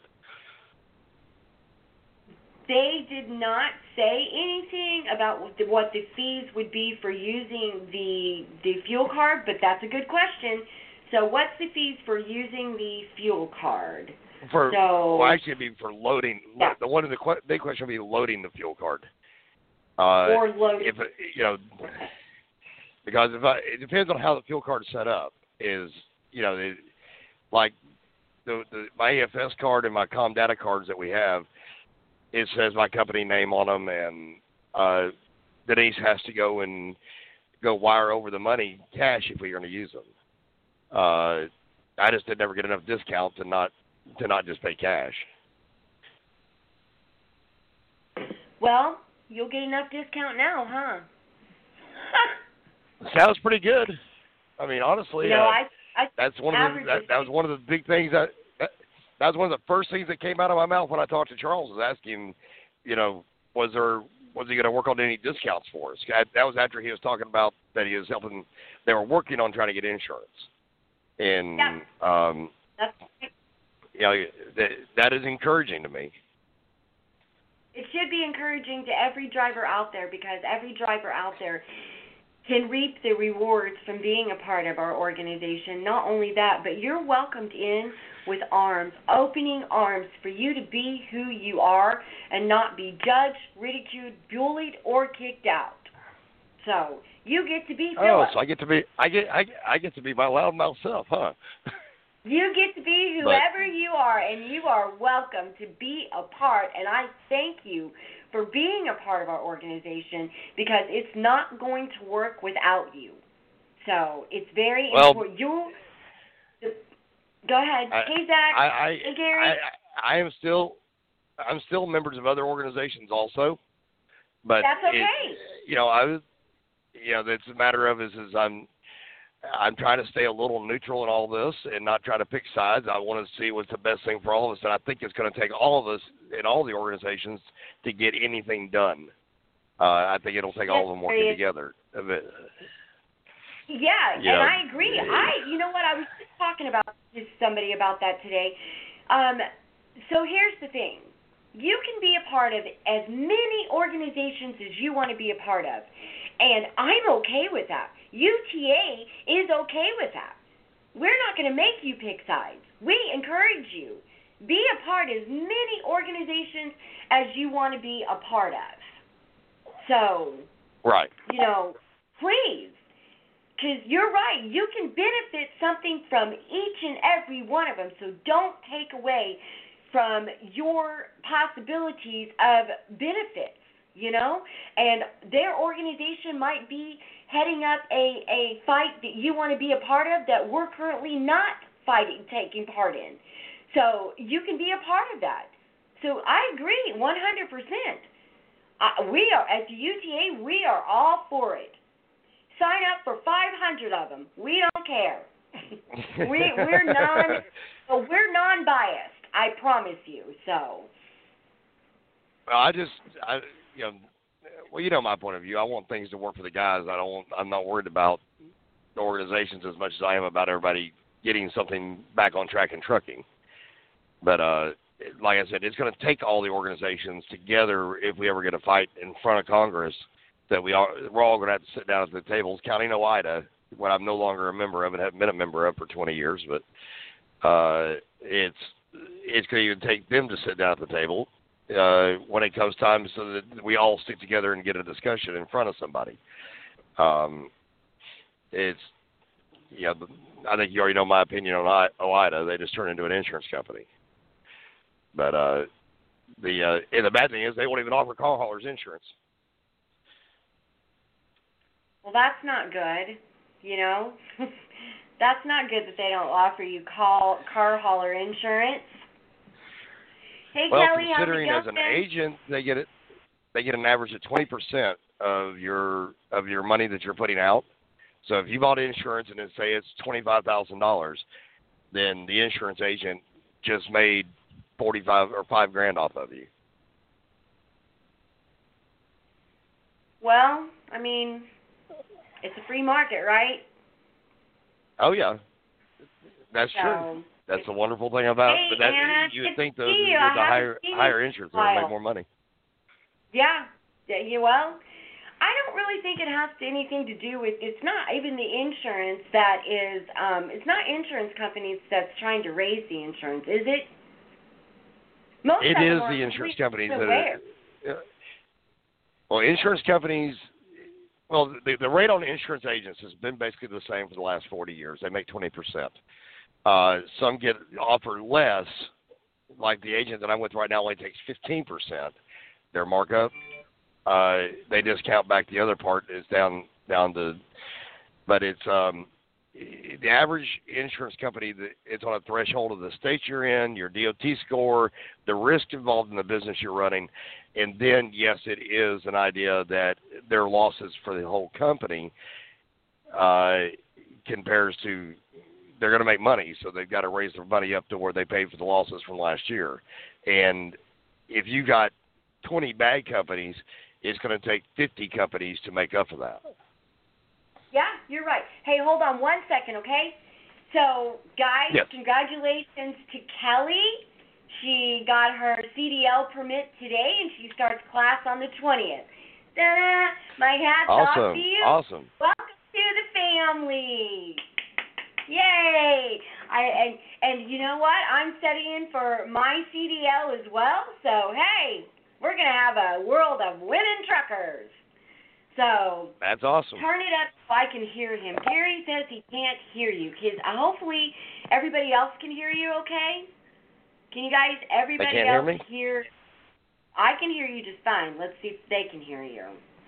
They did not say anything about what the, what the fees would be for using the the fuel card, but that's a good question. So what's the fees for using the fuel card? For So- well, actually, it'd be for loading. Yeah. The one of the que- big question would be loading the fuel card. Uh, Or loading. If it- you know, because if I, it depends on how the fuel card is set up. Is you know, the, like the, the my E F S card and my Com Data cards that we have, it says my company name on them, and uh, Denise has to go and go wire over the money cash if we're going to use them. Uh, I just did never get enough discount to not to not just pay cash. Well, you'll get enough discount now, huh? Sounds pretty good. I mean, honestly, you know, uh, I, I that's one of the that, that was one of the big things that, that that was one of the first things that came out of my mouth when I talked to Charles, was asking, you know, was there was he going to work on any discounts for us? That was after he was talking about that he was helping. They were working on trying to get insurance, and Yeah. um, that's you know, that that is encouraging to me. It should be encouraging to every driver out there, because every driver out there can reap the rewards from being a part of our organization. Not only that, but you're welcomed in with arms, opening arms for you to be who you are and not be judged, ridiculed, bullied, or kicked out. So you get to be Oh, Philip. so I get to be I get I, I get to be my loudmouth self, huh? You get to be But- whoever you are, and you are welcome to be a part. And I thank you for being a part of our organization, because it's not going to work without you. So it's very Well- important. You go ahead. I- hey Zach. I, I, hey Gary. I, I am still, I'm still members of other organizations also, but That's it- okay. you know, I was, you know, it's a matter of is, is I'm I'm trying to stay a little neutral in all this and not try to pick sides. I want to see what's the best thing for all of us, and I think it's going to take all of us in all the organizations to get anything done. Uh, I think it'll take all of them working together. Yeah, you know, and I agree. I, you know what, I was just talking about to somebody about that today. Um, so here's the thing. You can be a part of as many organizations as you want to be a part of, and I'm okay with that. U T A is okay with that. We're not going to make you pick sides. We encourage you. Be a part of as many organizations as you want to be a part of. So, right. you know, please, because you're right. You can benefit something from each and every one of them, so don't take away from your possibilities of benefits, you know? And their organization might be heading up a, a fight that you want to be a part of that we're currently not fighting, taking part in. So you can be a part of that. So I agree one hundred percent. Uh, we are, at the U T A, we are all for it. Sign up for five hundred of them. We don't care. we, we're non, we're non-biased, I promise you. So. Well, I just, I, you know, well, you know my point of view. I want things to work for the guys. I don't. Want, I'm not worried about the organizations as much as I am about everybody getting something back on track in trucking. But uh, like I said, it's going to take all the organizations together if we ever get a fight in front of Congress that we are. We're all going to have to sit down at the tables, counting OOIDA, when I'm no longer a member of it, haven't been a member of for twenty years. But uh, it's it's going to even take them to sit down at the table. Uh, when it comes time so that we all stick together and get a discussion in front of somebody. Um, it's, you know, I think you already know my opinion on OOIDA. They just turn into an insurance company. But uh, the uh, and the bad thing is they won't even offer car haulers insurance. Well, that's not good, you know. That's not good that they don't offer you call, car hauler insurance. Hey, well, Kelly, considering how's as it an agent, they get it. They get an average of twenty percent of your of your money that you're putting out. So if you bought insurance and then say it's twenty five thousand dollars, then the insurance agent just made forty five or five grand off of you. Well, I mean, it's a free market, right? Oh yeah, that's so, true. That's the wonderful thing about hey, it. But that, Anna, you would think the, the, the, the higher higher insurance would make more money. Yeah. Yeah. You well, I don't really think it has to anything to do with. It's not even the insurance that is. Um, it's not insurance companies that's trying to raise the insurance, is it? Most it of is them the insurance companies that are. Uh, well, insurance companies. Well, the, the rate on insurance agents has been basically the same for the last forty years. They make twenty percent. Uh, some get offered less, like the agent that I'm with right now only takes fifteen percent their markup. Uh, they discount back the other part is down down to, but it's um, the average insurance company that it's on a threshold of the state you're in, your D O T score, the risk involved in the business you're running, and then yes, it is an idea that their losses for the whole company uh, compares to. They're going to make money, so they've got to raise their money up to where they paid for the losses from last year. And if you got twenty bad companies, it's going to take fifty companies to make up for that. Yeah, you're right. Hey, hold on one second, okay? So, guys, yes. Congratulations to Kelly. She got her C D L permit today, and she starts class on the twentieth. Ta-da! My hat's awesome. off to you. Awesome. Welcome to the family. Yay! I and and you know what? I'm studying for my C D L as well. So hey, we're gonna have a world of women truckers. So that's awesome. Turn it up so I can hear him. Gary says he can't hear you. Kids, uh, hopefully everybody else can hear you. Okay? Can you guys? Everybody they can't else hear me? hear? I can hear you just fine. Let's see if they can hear you.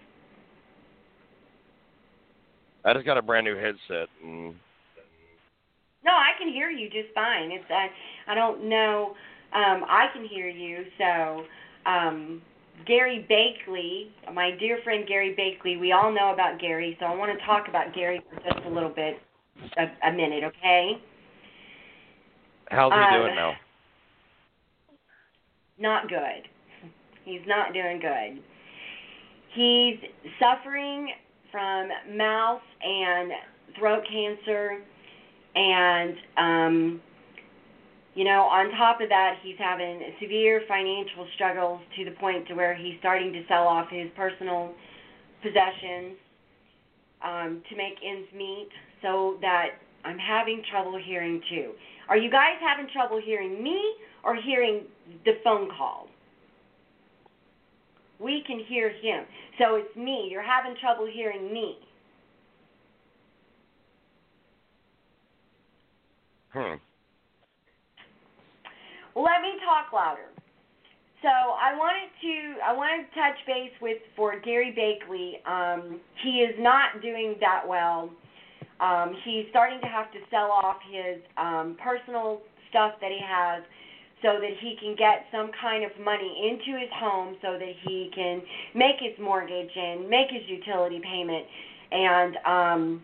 I just got a brand new headset. And No, I can hear you just fine. It's I I don't know. Um, I can hear you, so um, Gary Bakley, my dear friend Gary Bakley. We all know about Gary, so I want to talk about Gary for just a little bit, a, a minute, okay? How's he um, doing now? Not good. He's not doing good. He's suffering from mouth and throat cancer, and um, you know, on top of that, he's having severe financial struggles to the point to where he's starting to sell off his personal possessions um, to make ends meet, so that I'm having trouble hearing too. Are you guys having trouble hearing me or hearing the phone call? We can hear him. So it's me. You're having trouble hearing me. Hmm. Let me talk louder. So I wanted to I wanted to touch base with for Gary Bakley. Um, he is not doing that well. Um, he's starting to have to sell off his um, personal stuff that he has so that he can get some kind of money into his home so that he can make his mortgage and make his utility payment. And um,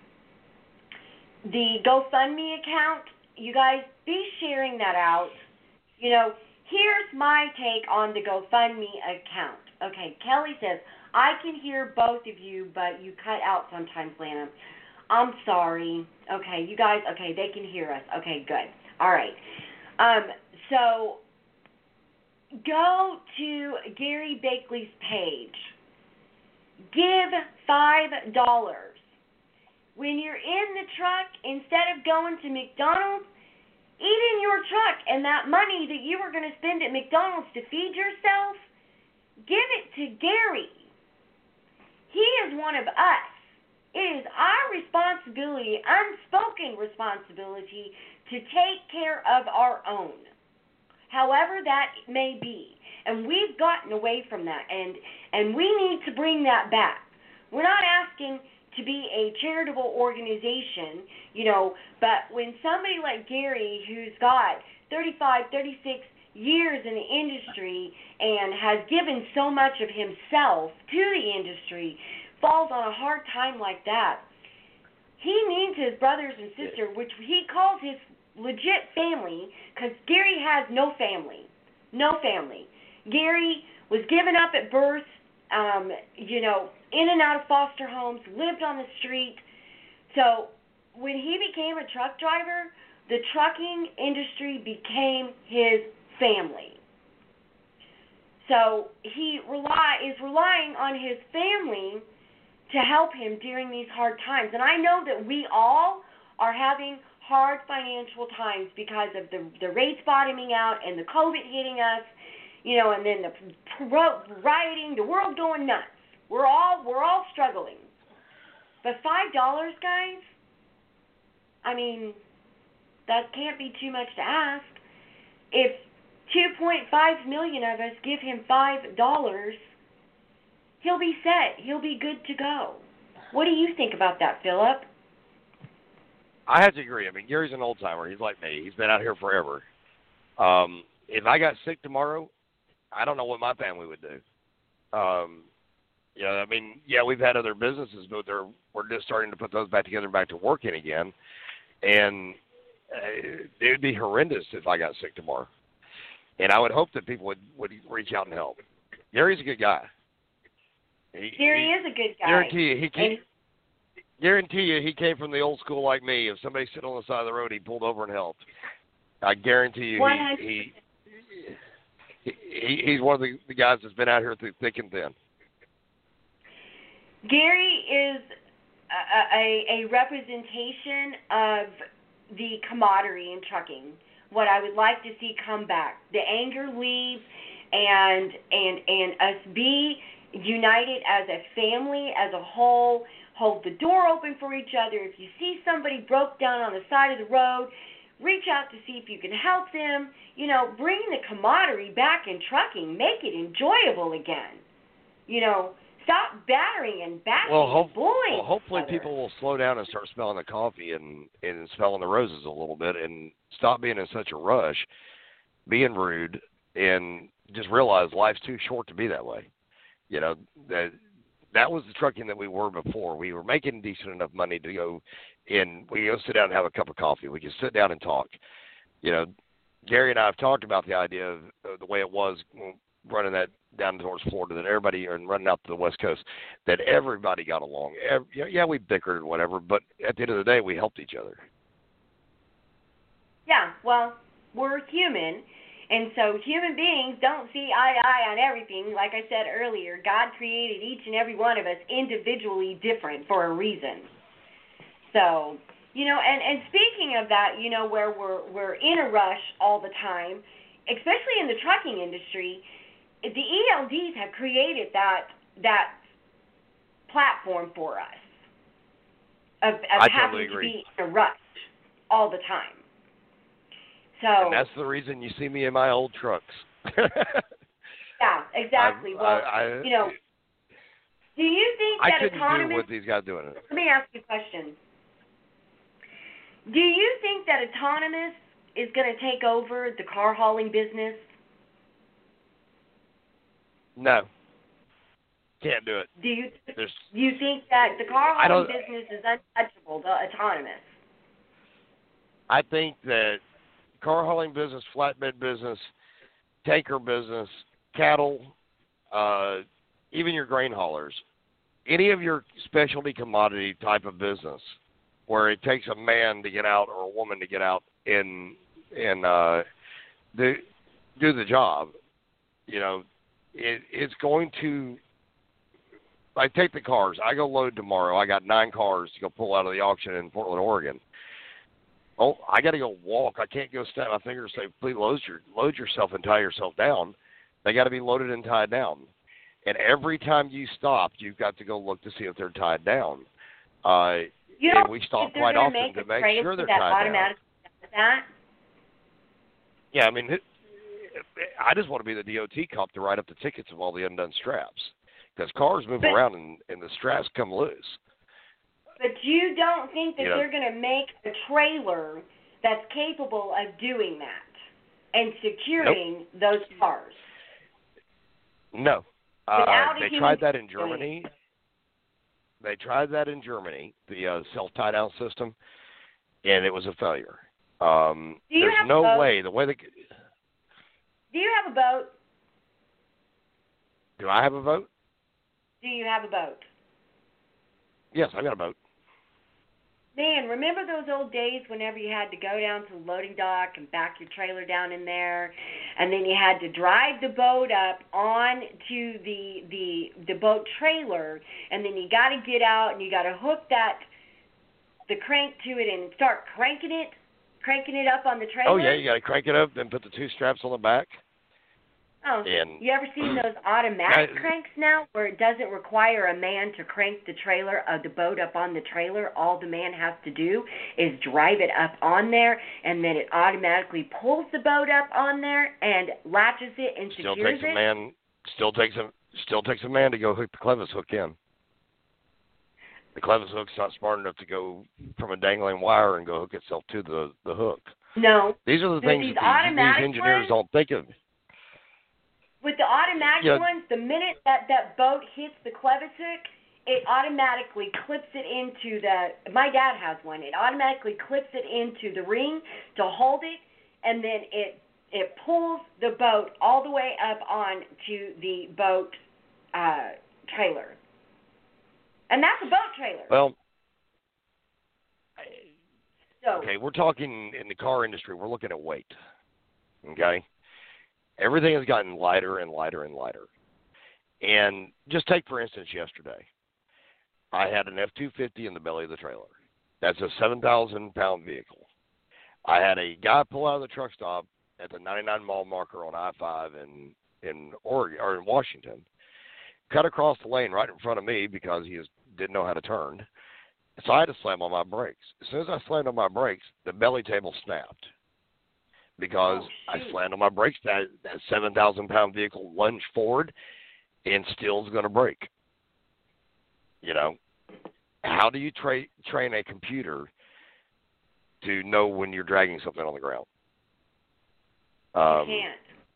the GoFundMe account, you guys be sharing that out. You know, here's my take on the GoFundMe account. Okay, Kelly says, I can hear both of you, but you cut out sometimes, Lana. I'm sorry. Okay, you guys, okay, they can hear us. Okay, good. All right. Um, so go to Gary Bakley's page. Give five dollars. When you're in the truck, instead of going to McDonald's, eat in your truck, and that money that you were going to spend at McDonald's to feed yourself, give it to Gary. He is one of us. It is our responsibility, unspoken responsibility, to take care of our own, however that may be. And we've gotten away from that, and, and we need to bring that back. We're not asking to be a charitable organization, you know, but when somebody like Gary, who's got thirty-five, thirty-six years in the industry and has given so much of himself to the industry, falls on a hard time like that, he needs his brothers and sisters, which he calls his legit family, because Gary has no family. No family. Gary was given up at birth, um, you know, in and out of foster homes, lived on the street. So when he became a truck driver, the trucking industry became his family. So he rely is relying on his family to help him during these hard times. And I know that we all are having hard financial times because of the the rates bottoming out and the COVID hitting us, you know, and then the rioting, the world going nuts. We're all we're all struggling. But five dollars, guys, I mean, that can't be too much to ask. If two point five million of us give him five dollars, he'll be set. He'll be good to go. What do you think about that, Philip? I have to agree. I mean, Gary's an old-timer. He's like me. He's been out here forever. Um, if I got sick tomorrow, I don't know what my family would do. Um, you know, I mean, yeah, we've had other businesses, but they're, we're just starting to put those back together, back to working again. And uh, it would be horrendous if I got sick tomorrow. And I would hope that people would, would reach out and help. Gary's a good guy. He, Gary he, is a good guy. Guarantee you, he came, guarantee you he came from the old school like me. If somebody sitting on the side of the road, he pulled over and helped. I guarantee you he, he, he he's one of the, the guys that's been out here through thick and thin. Gary is a, a, a representation of the camaraderie in trucking. What I would like to see come back. The anger leave and and and us be united as a family, as a whole, hold the door open for each other. If you see somebody broke down on the side of the road, reach out to see if you can help them. You know, bring the camaraderie back in trucking. Make it enjoyable again. You know, stop battering and bashing well, hope, and bullying. Well, hopefully each other. people will slow down and start smelling the coffee and, and smelling the roses a little bit and stop being in such a rush, being rude, and just realized life's too short to be that way. You know, that that was the trucking that we were before. We were making decent enough money to go in. We go sit down and have a cup of coffee. We can sit down and talk. You know, Gary and I have talked about the idea of uh, the way it was running that down towards Florida, that everybody, and running out to the West Coast, that everybody got along. Every, yeah, we bickered and whatever, but at the end of the day, we helped each other. Yeah, well, we're human, and so human beings don't see eye to eye on everything. Like I said earlier, God created each and every one of us individually different for a reason. So, you know, and, and speaking of that, you know, where we're we're in a rush all the time, especially in the trucking industry, the E L Ds have created that that platform for us of, of I having totally to agree. be in a rush all the time. So and that's the reason you see me in my old trucks. yeah, exactly. I, well, I, I, you know, do you think I that couldn't autonomous? do what these guys doing. Let me ask you a question. Do you think that autonomous is going to take over the car hauling business? No, can't do it. Do you There's, do you think that the car I hauling don't- business is untouchable, the autonomous? I think that car hauling business, flatbed business, tanker business, cattle, uh, even your grain haulers, any of your specialty commodity type of business where it takes a man to get out or a woman to get out and and uh, do do the job, you know, it, it's going to. I take the cars. I go load tomorrow. I got nine cars to go pull out of the auction in Portland, Oregon. Oh, I got to go walk. I can't go snap my fingers and say, please load, your, load yourself and tie yourself down. They got to be loaded and tied down. And every time you stop, you've got to go look to see if they're tied down. Uh, You know, and we stop if they're quite gonna often make to a make trailer sure they're that tied down. automatically does that. Yeah, I mean, it, I just want to be the D O T cop to write up the tickets of all the undone straps. Because cars move But- around and, and the straps come loose. But you don't think that Yeah. they're going to make a trailer that's capable of doing that and securing those cars? No. Uh, Without a they human tried that in being. Germany. They tried that in Germany, the uh, self-tie down system, and it was a failure. Um, Do you there's have no both? way. The way they Do you have a boat? do I have a vote? Do you have a boat? Yes, I got a vote. Man, remember those old days whenever you had to go down to the loading dock and back your trailer down in there, and then you had to drive the boat up on to the the the boat trailer, and then you got to get out and you got to hook that the crank to it and start cranking it, cranking it up on the trailer. Oh yeah, you got to crank it up, then put the two straps on the back. Oh, And you ever seen those automatic I- cranks now where it doesn't require a man to crank the trailer of the boat up on the trailer? All the man has to do is drive it up on there, and then it automatically pulls the boat up on there and latches it and Still secures takes it. a man. Still takes a still takes a man to go hook the clevis hook in. The clevis hook's not smart enough to go from a dangling wire and go hook itself to the the hook. No. These are the Do things these that these, automatic these engineers ones? don't think of. With the automatic Yeah. ones, the minute that that boat hits the clevis hook, it automatically clips it into the, my dad has one, it automatically clips it into the ring to hold it, and then it it pulls the boat all the way up on to the boat uh, trailer. And that's a boat trailer. Well, so, okay, we're talking in the car industry. We're looking at weight. Okay, everything has gotten lighter and lighter and lighter. And just take for instance yesterday, I had an F two fifty in the belly of the trailer. That's a seven thousand pound vehicle. I had a guy pull out of the truck stop at the ninety-nine mile marker on I five in in Oregon or in Washington, cut across the lane right in front of me because he just didn't know how to turn. So I had to slam on my brakes. As soon as I slammed on my brakes, the belly table snapped because Oh, I shoot. slammed on my brakes. That that seven thousand pound vehicle lunged forward and still's going to break. You know, how do you tra- train a computer to know when you're dragging something on the ground? Um, you can't.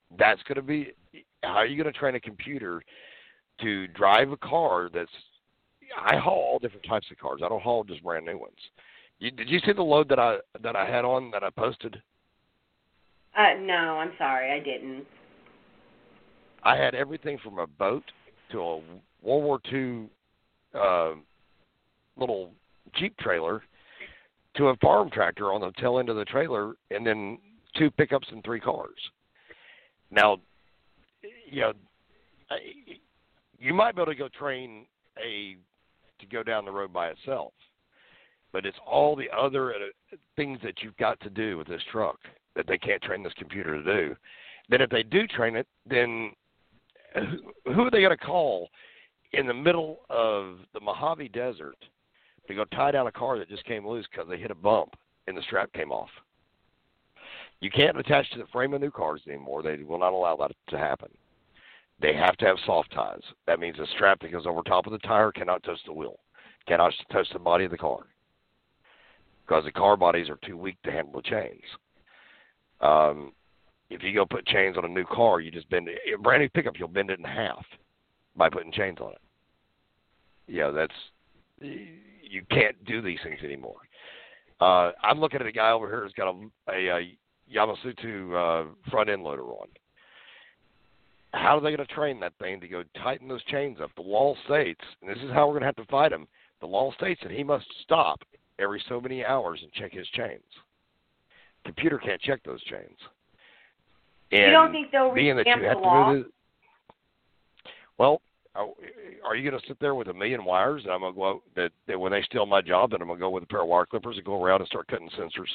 That's going to be, how are you going to train a computer to drive a car that's, I haul all different types of cars. I don't haul just brand new ones. You, did you see the load that I that I had on that I posted? Uh, no, I'm sorry, I didn't. I had everything from a boat to a World War Two uh, little Jeep trailer to a farm tractor on the tail end of the trailer, and then two pickups and three cars. Now, you know, you might be able to go train a to go down the road by itself, but it's all the other things that you've got to do with this truck that they can't train this computer to do. Then if they do train it, then who are they going to call in the middle of the Mojave Desert to go tie down a car that just came loose because they hit a bump and the strap came off? You can't attach to the frame of new cars anymore. They will not allow that to happen. They have to have soft ties. That means the strap that goes over top of the tire cannot touch the wheel, cannot touch the body of the car, because the car bodies are too weak to handle the chains. Um, if you go put chains on a new car, you just bend it. A brand new pickup, you'll bend it in half by putting chains on it. Yeah, that's, you can't do these things anymore. Uh, I'm looking at a guy over here who's got a, a, a Yamasutu uh, front end loader on. How are they going to train that thing to go tighten those chains up? The law states, and this is how we're going to have to fight him, the law states that he must stop every so many hours and check his chains. Computer can't check those chains. And you don't think they'll being that you revamp have the to law? move it, well, are you going to sit there with a million wires and I'm going to go out, that, that when they steal my job, that I'm going to go with a pair of wire clippers and go around and start cutting sensors?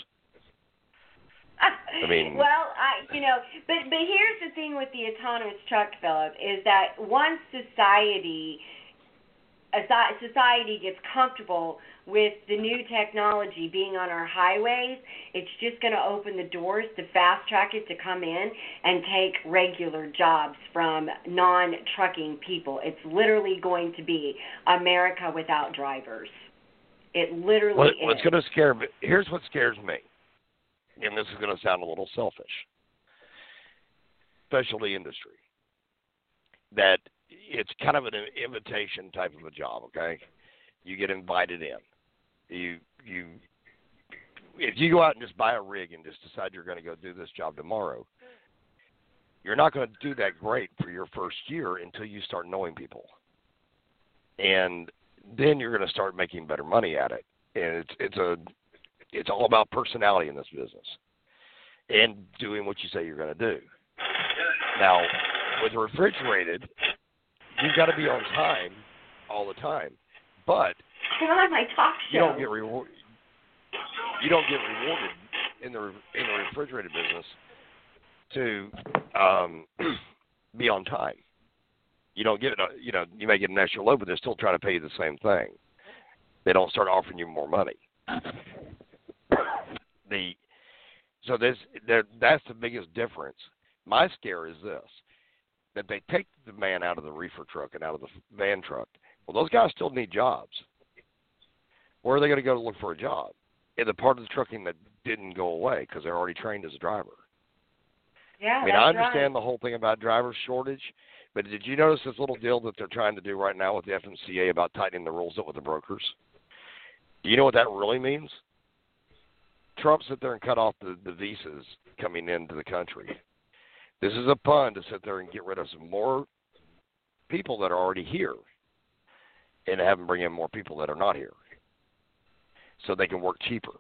I mean, well, I, you know, but but here's the thing with the autonomous truck, Philip, is that once society, a society gets comfortable with the new technology being on our highways, it's just going to open the doors to fast track it to come in and take regular jobs from non-trucking people. It's literally going to be America without drivers. It literally what, is. What's going to scare me? Here's what scares me. And this is going to sound a little selfish, specialty industry, that it's kind of an invitation type of a job, okay? You get invited in. You, you, if you go out and just buy a rig and just decide you're going to go do this job tomorrow, you're not going to do that great for your first year until you start knowing people. And then you're going to start making better money at it. And it's, it's a... It's all about personality in this business and doing what you say you're going to do. Now, with refrigerated, you've got to be on time all the time, but I'm on my talk show. You don't get reward. You don't get rewarded in the in the refrigerated business to um, be on time. You don't get it. You know, you may get an extra load, but they're still trying to pay you the same thing. They don't start offering you more money. The so this that's the biggest difference. My scare is this: that they take the man out of the reefer truck and out of the van truck. Well, those guys still need jobs. Where are they going to go to look for a job? In the part of the trucking that didn't go away because they're already trained as a driver. Yeah, I mean, that's I understand right. the whole thing about driver shortage, but did you notice this little deal that they're trying to do right now with the F M C A about tightening the rules up with the brokers? Do you know what that really means? Trump sit there and cut off the, the visas coming into the country. This is a pun to sit there and get rid of some more people that are already here and have them bring in more people that are not here so they can work cheaper.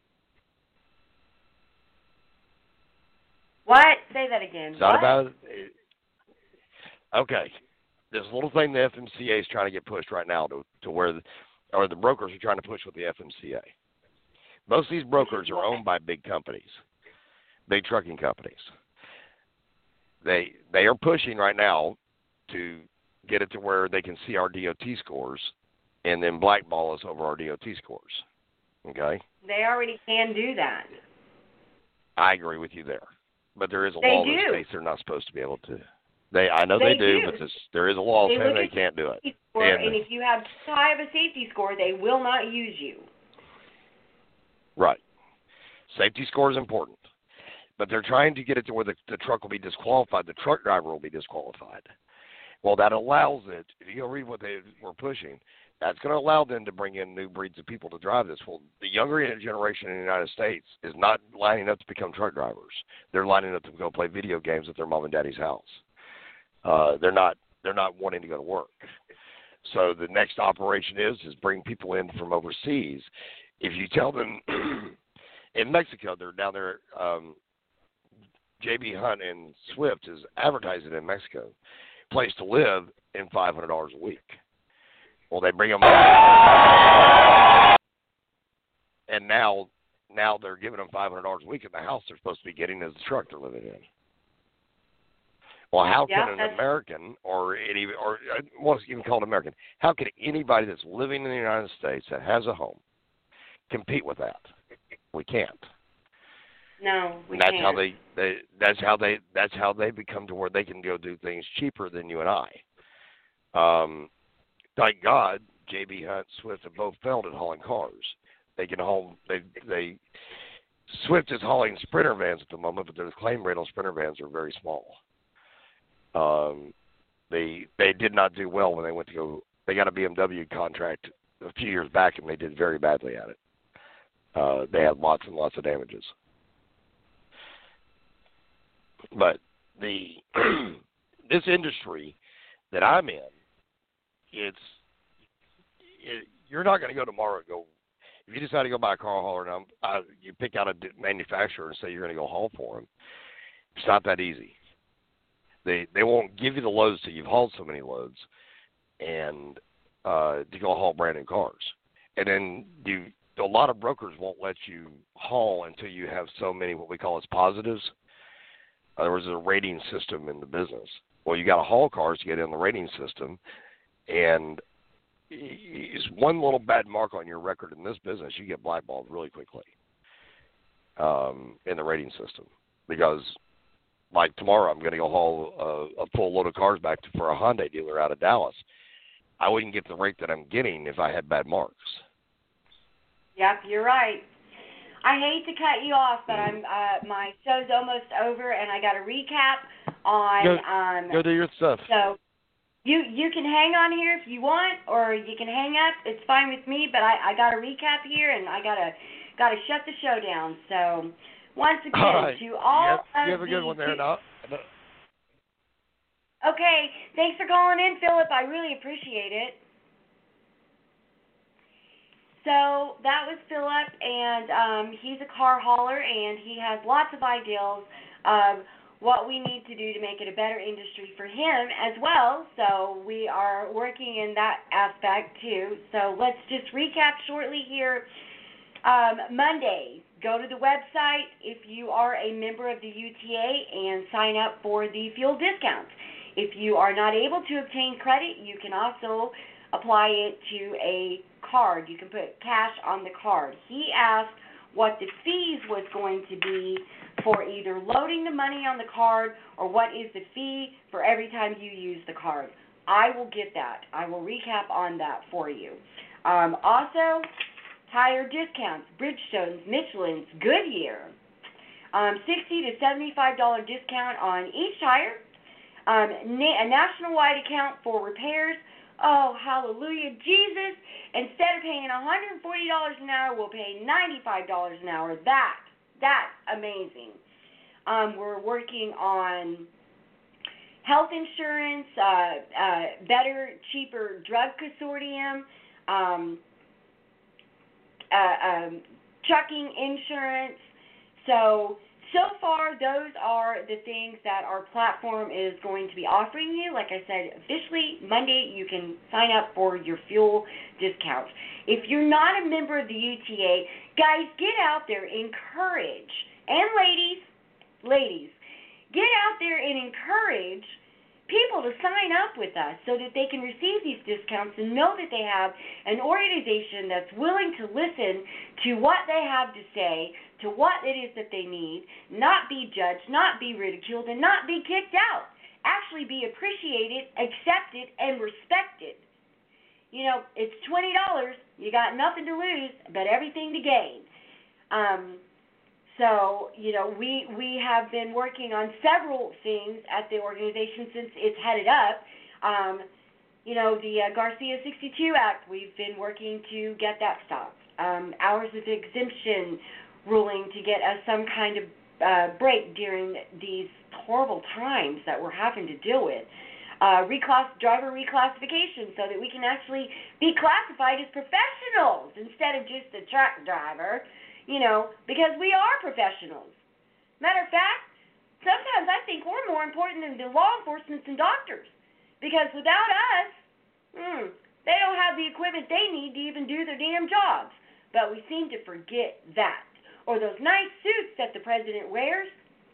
What? Say that again. It's not what? about okay. This little thing the F M C A is trying to get pushed right now to, to where the, or the brokers are trying to push with the F M C A. Most of these brokers are owned by big companies, big trucking companies. They they are pushing right now to get it to where they can see our D O T scores and then blackball us over our D O T scores. Okay? They already can do that. I agree with you there. But there is a They law do. that states they're not supposed to be able to. They I know They they, do, do. but this, there is a law They saying look they at can't do it. safety score, And- and if you have too high of a safety score, they will not use you. Right. Safety score is important. but they're trying to get it to where the, the truck will be disqualified. The truck driver will be disqualified. Well, that allows it. If you go read what they were pushing, that's going to allow them to bring in new breeds of people to drive this. Well, the younger generation in the United States is not lining up to become truck drivers. They're lining up to go play video games at their mom and daddy's house. Uh, they're not. They're not wanting to go to work. So the next operation is is bring people in from overseas. If you tell them in Mexico, they're down there. Um, J B Hunt and Swift is advertising in Mexico, place to live in five hundred dollars a week. Well, they bring them, and now now they're giving them five hundred dollars a week, and the house they're supposed to be getting is the truck they're living in. Well, how yeah, can an American or any or what's even called American? How can anybody that's living in the United States that has a home compete with that? We can't. No, we and that's can't. how they, they that's how they that's how they become to where they can go do things cheaper than you and I. Um, thank God, J B Hunt, Swift have both failed at hauling cars. They can haul they they Swift is hauling Sprinter vans at the moment, but their claim rate on Sprinter vans are very small. Um, they they did not do well when they went to go. They got a B M W contract a few years back, and they did very badly at it. Uh, they had lots and lots of damages. But the this industry that I'm in, it's it, you're not going to go tomorrow and go. If you decide to go buy a car hauler, and I'm, I, you pick out a manufacturer and say you're going to go haul for them. It's not that easy. They they won't give you the loads till you've hauled so many loads, and uh, to go haul brand new cars. And then you a lot of brokers won't let you haul until you have so many what we call as positives. Uh, there was a rating system in the business. Well, you got to haul cars to get in the rating system, and it's one little bad mark on your record in this business, you get blackballed really quickly um, in the rating system because. Like tomorrow, I'm going to go haul a, a full load of cars back to, for a Hyundai dealer out of Dallas. I wouldn't get the rate that I'm getting if I had bad marks. Yep, you're right. I hate to cut you off, but I'm uh, my show's almost over, and I got a recap on. Go, um, go do your stuff. So you you can hang on here if you want, or you can hang up. It's fine with me, but I, I got a recap here, and I gotta gotta shut the show down. So. Once again, all right. to all yep. of you have a good the one there, no? Okay, thanks for calling in, Philip. I really appreciate it. So that was Philip, and um, he's a car hauler, and he has lots of ideals of what we need to do to make it a better industry for him as well. So we are working in that aspect too. So let's just recap shortly here. Um, Monday. Go to the website if you are a member of the U T A and sign up for the fuel discounts. If you are not able to obtain credit, you can also apply it to a card. You can put cash on the card. He asked what the fees was going to be for either loading the money on the card or what is the fee for every time you use the card. I will get that. I will recap on that for you. Um, also, tire discounts, Bridgestone's, Michelin's, Goodyear, um, sixty to seventy-five dollars discount on each tire, um, na- a national-wide account for repairs. Oh, hallelujah, Jesus. Instead of paying one hundred forty dollars an hour, we'll pay ninety-five dollars an hour. That, that's amazing. Um, we're working on health insurance, uh, uh, better, cheaper drug consortium, um, Uh, um, trucking insurance. So, so far, those are the things that our platform is going to be offering you. Like I said, officially, Monday, you can sign up for your fuel discounts. If you're not a member of the U T A, guys, get out there, encourage, and ladies, ladies, get out there and encourage people to sign up with us so that they can receive these discounts and know that they have an organization that's willing to listen to what they have to say, to what it is that they need, not be judged, not be ridiculed, and not be kicked out. Actually be appreciated, accepted, and respected. You know, it's twenty dollars. You got nothing to lose but everything to gain. Um, So, you know, we we have been working on several things at the organization since it's headed up. Um, you know, the uh, Garcia sixty-two Act, we've been working to get that stopped. Um, hours of exemption ruling to get us some kind of uh, break during these horrible times that we're having to deal with. Uh, reclass, driver reclassification so that we can actually be classified as professionals instead of just a truck driver. You know, because we are professionals. Matter of fact, sometimes I think we're more important than the law enforcement and doctors. Because without us, hmm, they don't have the equipment they need to even do their damn jobs. But we seem to forget that. Or those nice suits that the president wears.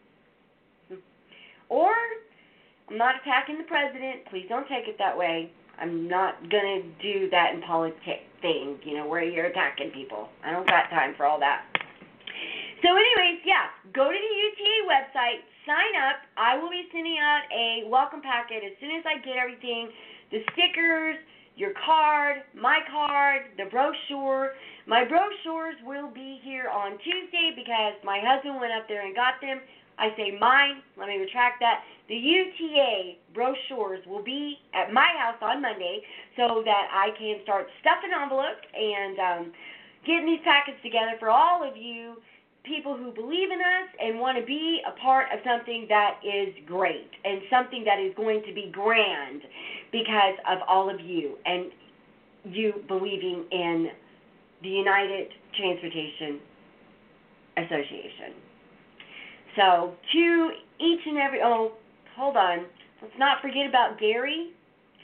Or, I'm not attacking the president. Please don't take it that way. I'm not going to do that in politics thing, you know, where you're attacking people. I don't got time for all that. So anyways, yeah, go to the U T A website, sign up. I will be sending out a welcome packet as soon as I get everything, the stickers, your card, my card, the brochure. My brochures will be here on Tuesday because my husband went up there and got them. I say mine, let me retract that. The U T A brochures will be at my house on Monday so that I can start stuffing envelopes and um, getting these packets together for all of you people who believe in us and want to be a part of something that is great and something that is going to be grand because of all of you and you believing in the United Transportation Association. So, to each and every, oh, hold on, let's not forget about Gary.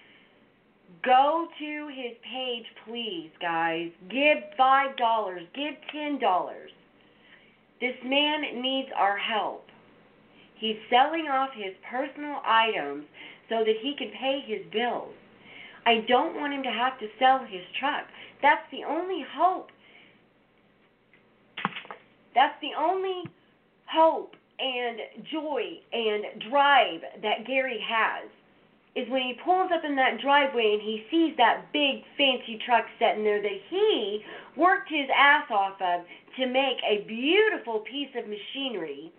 Go to his page, please, guys. Give five dollars, give ten dollars. This man needs our help. He's selling off his personal items so that he can pay his bills. I don't want him to have to sell his truck. That's the only hope. That's the only hope and joy and drive that Gary has is when he pulls up in that driveway and he sees that big fancy truck sitting there that he worked his ass off of to make a beautiful piece of machinery.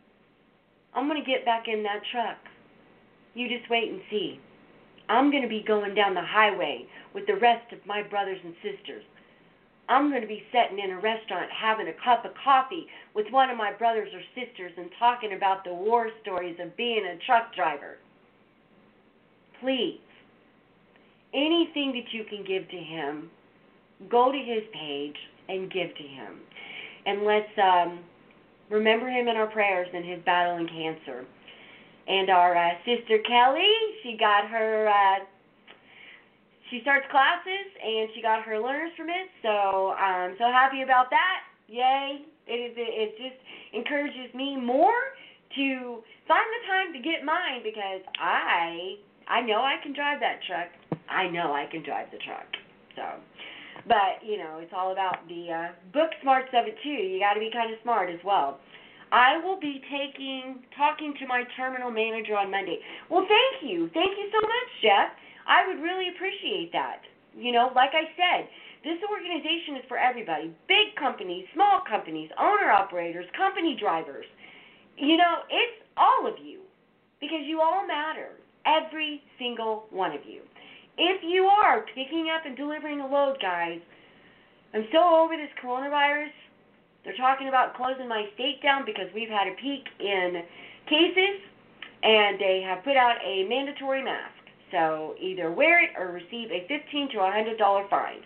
I'm going to get back in that truck. You just wait and see. I'm going to be going down the highway with the rest of my brothers and sisters. I'm going to be sitting in a restaurant having a cup of coffee with one of my brothers or sisters and talking about the war stories of being a truck driver. Please, anything that you can give to him, go to his page and give to him. And let's um, remember him in our prayers in his battle in cancer. And our uh, sister Kelly, she got her... Uh, She starts classes, and she got her learner's permit, so I'm so happy about that. Yay. It, is, it just encourages me more to find the time to get mine because I I know I can drive that truck. I know I can drive the truck. So, but, you know, it's all about the uh, book smarts of it, too. You got to be kind of smart as well. I will be taking, talking to my terminal manager on Monday. Well, thank you. Thank you so much, Jeff. I would really appreciate that. You know, like I said, this organization is for everybody. Big companies, small companies, owner-operators, company drivers. You know, it's all of you because you all matter, every single one of you. If you are picking up and delivering a load, guys, I'm so over this coronavirus. They're talking about closing my state down because we've had a peak in cases, and they have put out a mandatory mask. So either wear it or receive a fifteen to one hundred dollars fine.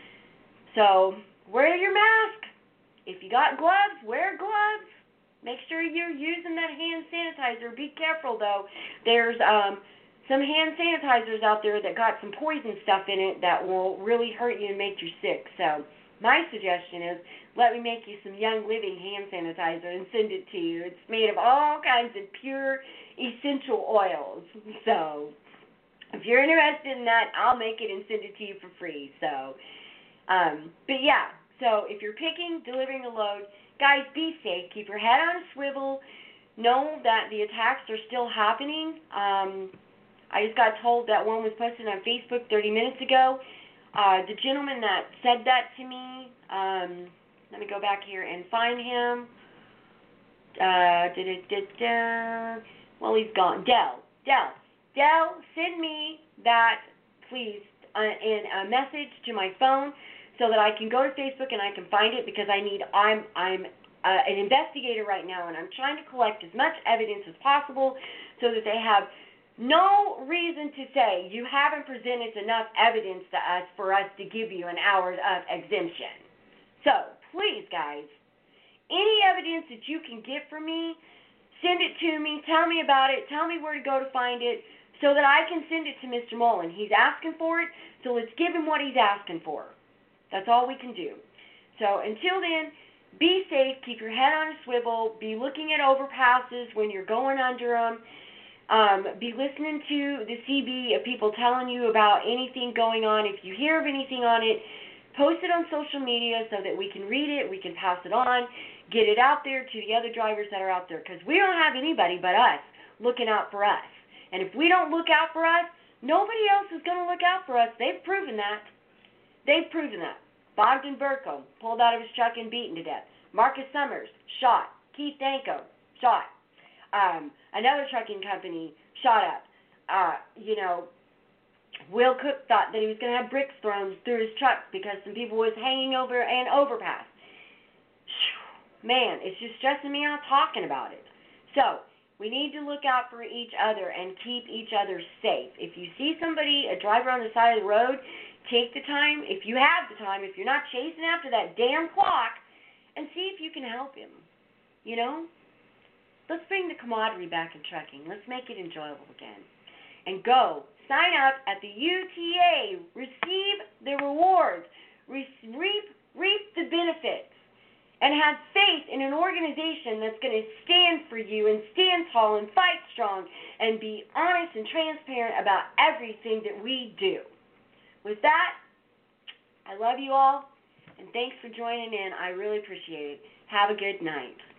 So wear your mask. If you got gloves, wear gloves. Make sure you're using that hand sanitizer. Be careful, though. There's um, some hand sanitizers out there that got some poison stuff in it that will really hurt you and make you sick. So my suggestion is let me make you some Young Living hand sanitizer and send it to you. It's made of all kinds of pure essential oils. So if you're interested in that, I'll make it and send it to you for free. So, um, but yeah, so if you're picking, delivering a load, guys, be safe. Keep your head on a swivel. Know that the attacks are still happening. Um, I just got told that one was posted on Facebook thirty minutes ago. Uh, the gentleman that said that to me, um, let me go back here and find him. Uh, da, da, da, da. Well, he's gone. Dell. Dell. Dell, send me that, please, uh, in a message to my phone so that I can go to Facebook and I can find it because I need, I'm, I'm uh, an investigator right now and I'm trying to collect as much evidence as possible so that they have no reason to say you haven't presented enough evidence to us for us to give you an hour of exemption. So, please, guys, any evidence that you can get from me, send it to me, tell me about it, tell me where to go to find it so that I can send it to Mister Mullen. He's asking for it, so let's give him what he's asking for. That's all we can do. So until then, be safe, keep your head on a swivel, be looking at overpasses when you're going under them, um, be listening to the C B of people telling you about anything going on. If you hear of anything on it, post it on social media so that we can read it, we can pass it on, get it out there to the other drivers that are out there, because we don't have anybody but us looking out for us. And if we don't look out for us, nobody else is going to look out for us. They've proven that. They've proven that. Bogdan Burko pulled out of his truck and beaten to death. Marcus Summers, shot. Keith Danko, shot. Um, another trucking company shot up. Uh, you know, Will Cook thought that he was going to have bricks thrown through his truck because some people was hanging over an overpass. Man, it's just stressing me out talking about it. So, we need to look out for each other and keep each other safe. If you see somebody, a driver on the side of the road, take the time, if you have the time, if you're not chasing after that damn clock, and see if you can help him. You know? Let's bring the camaraderie back in trucking. Let's make it enjoyable again. And go. Sign up at the U T A. Receive the rewards. Reap, reap the benefits. And have faith in an organization that's going to stand for you and stand tall and fight strong and be honest and transparent about everything that we do. With that, I love you all, and thanks for joining in. I really appreciate it. Have a good night.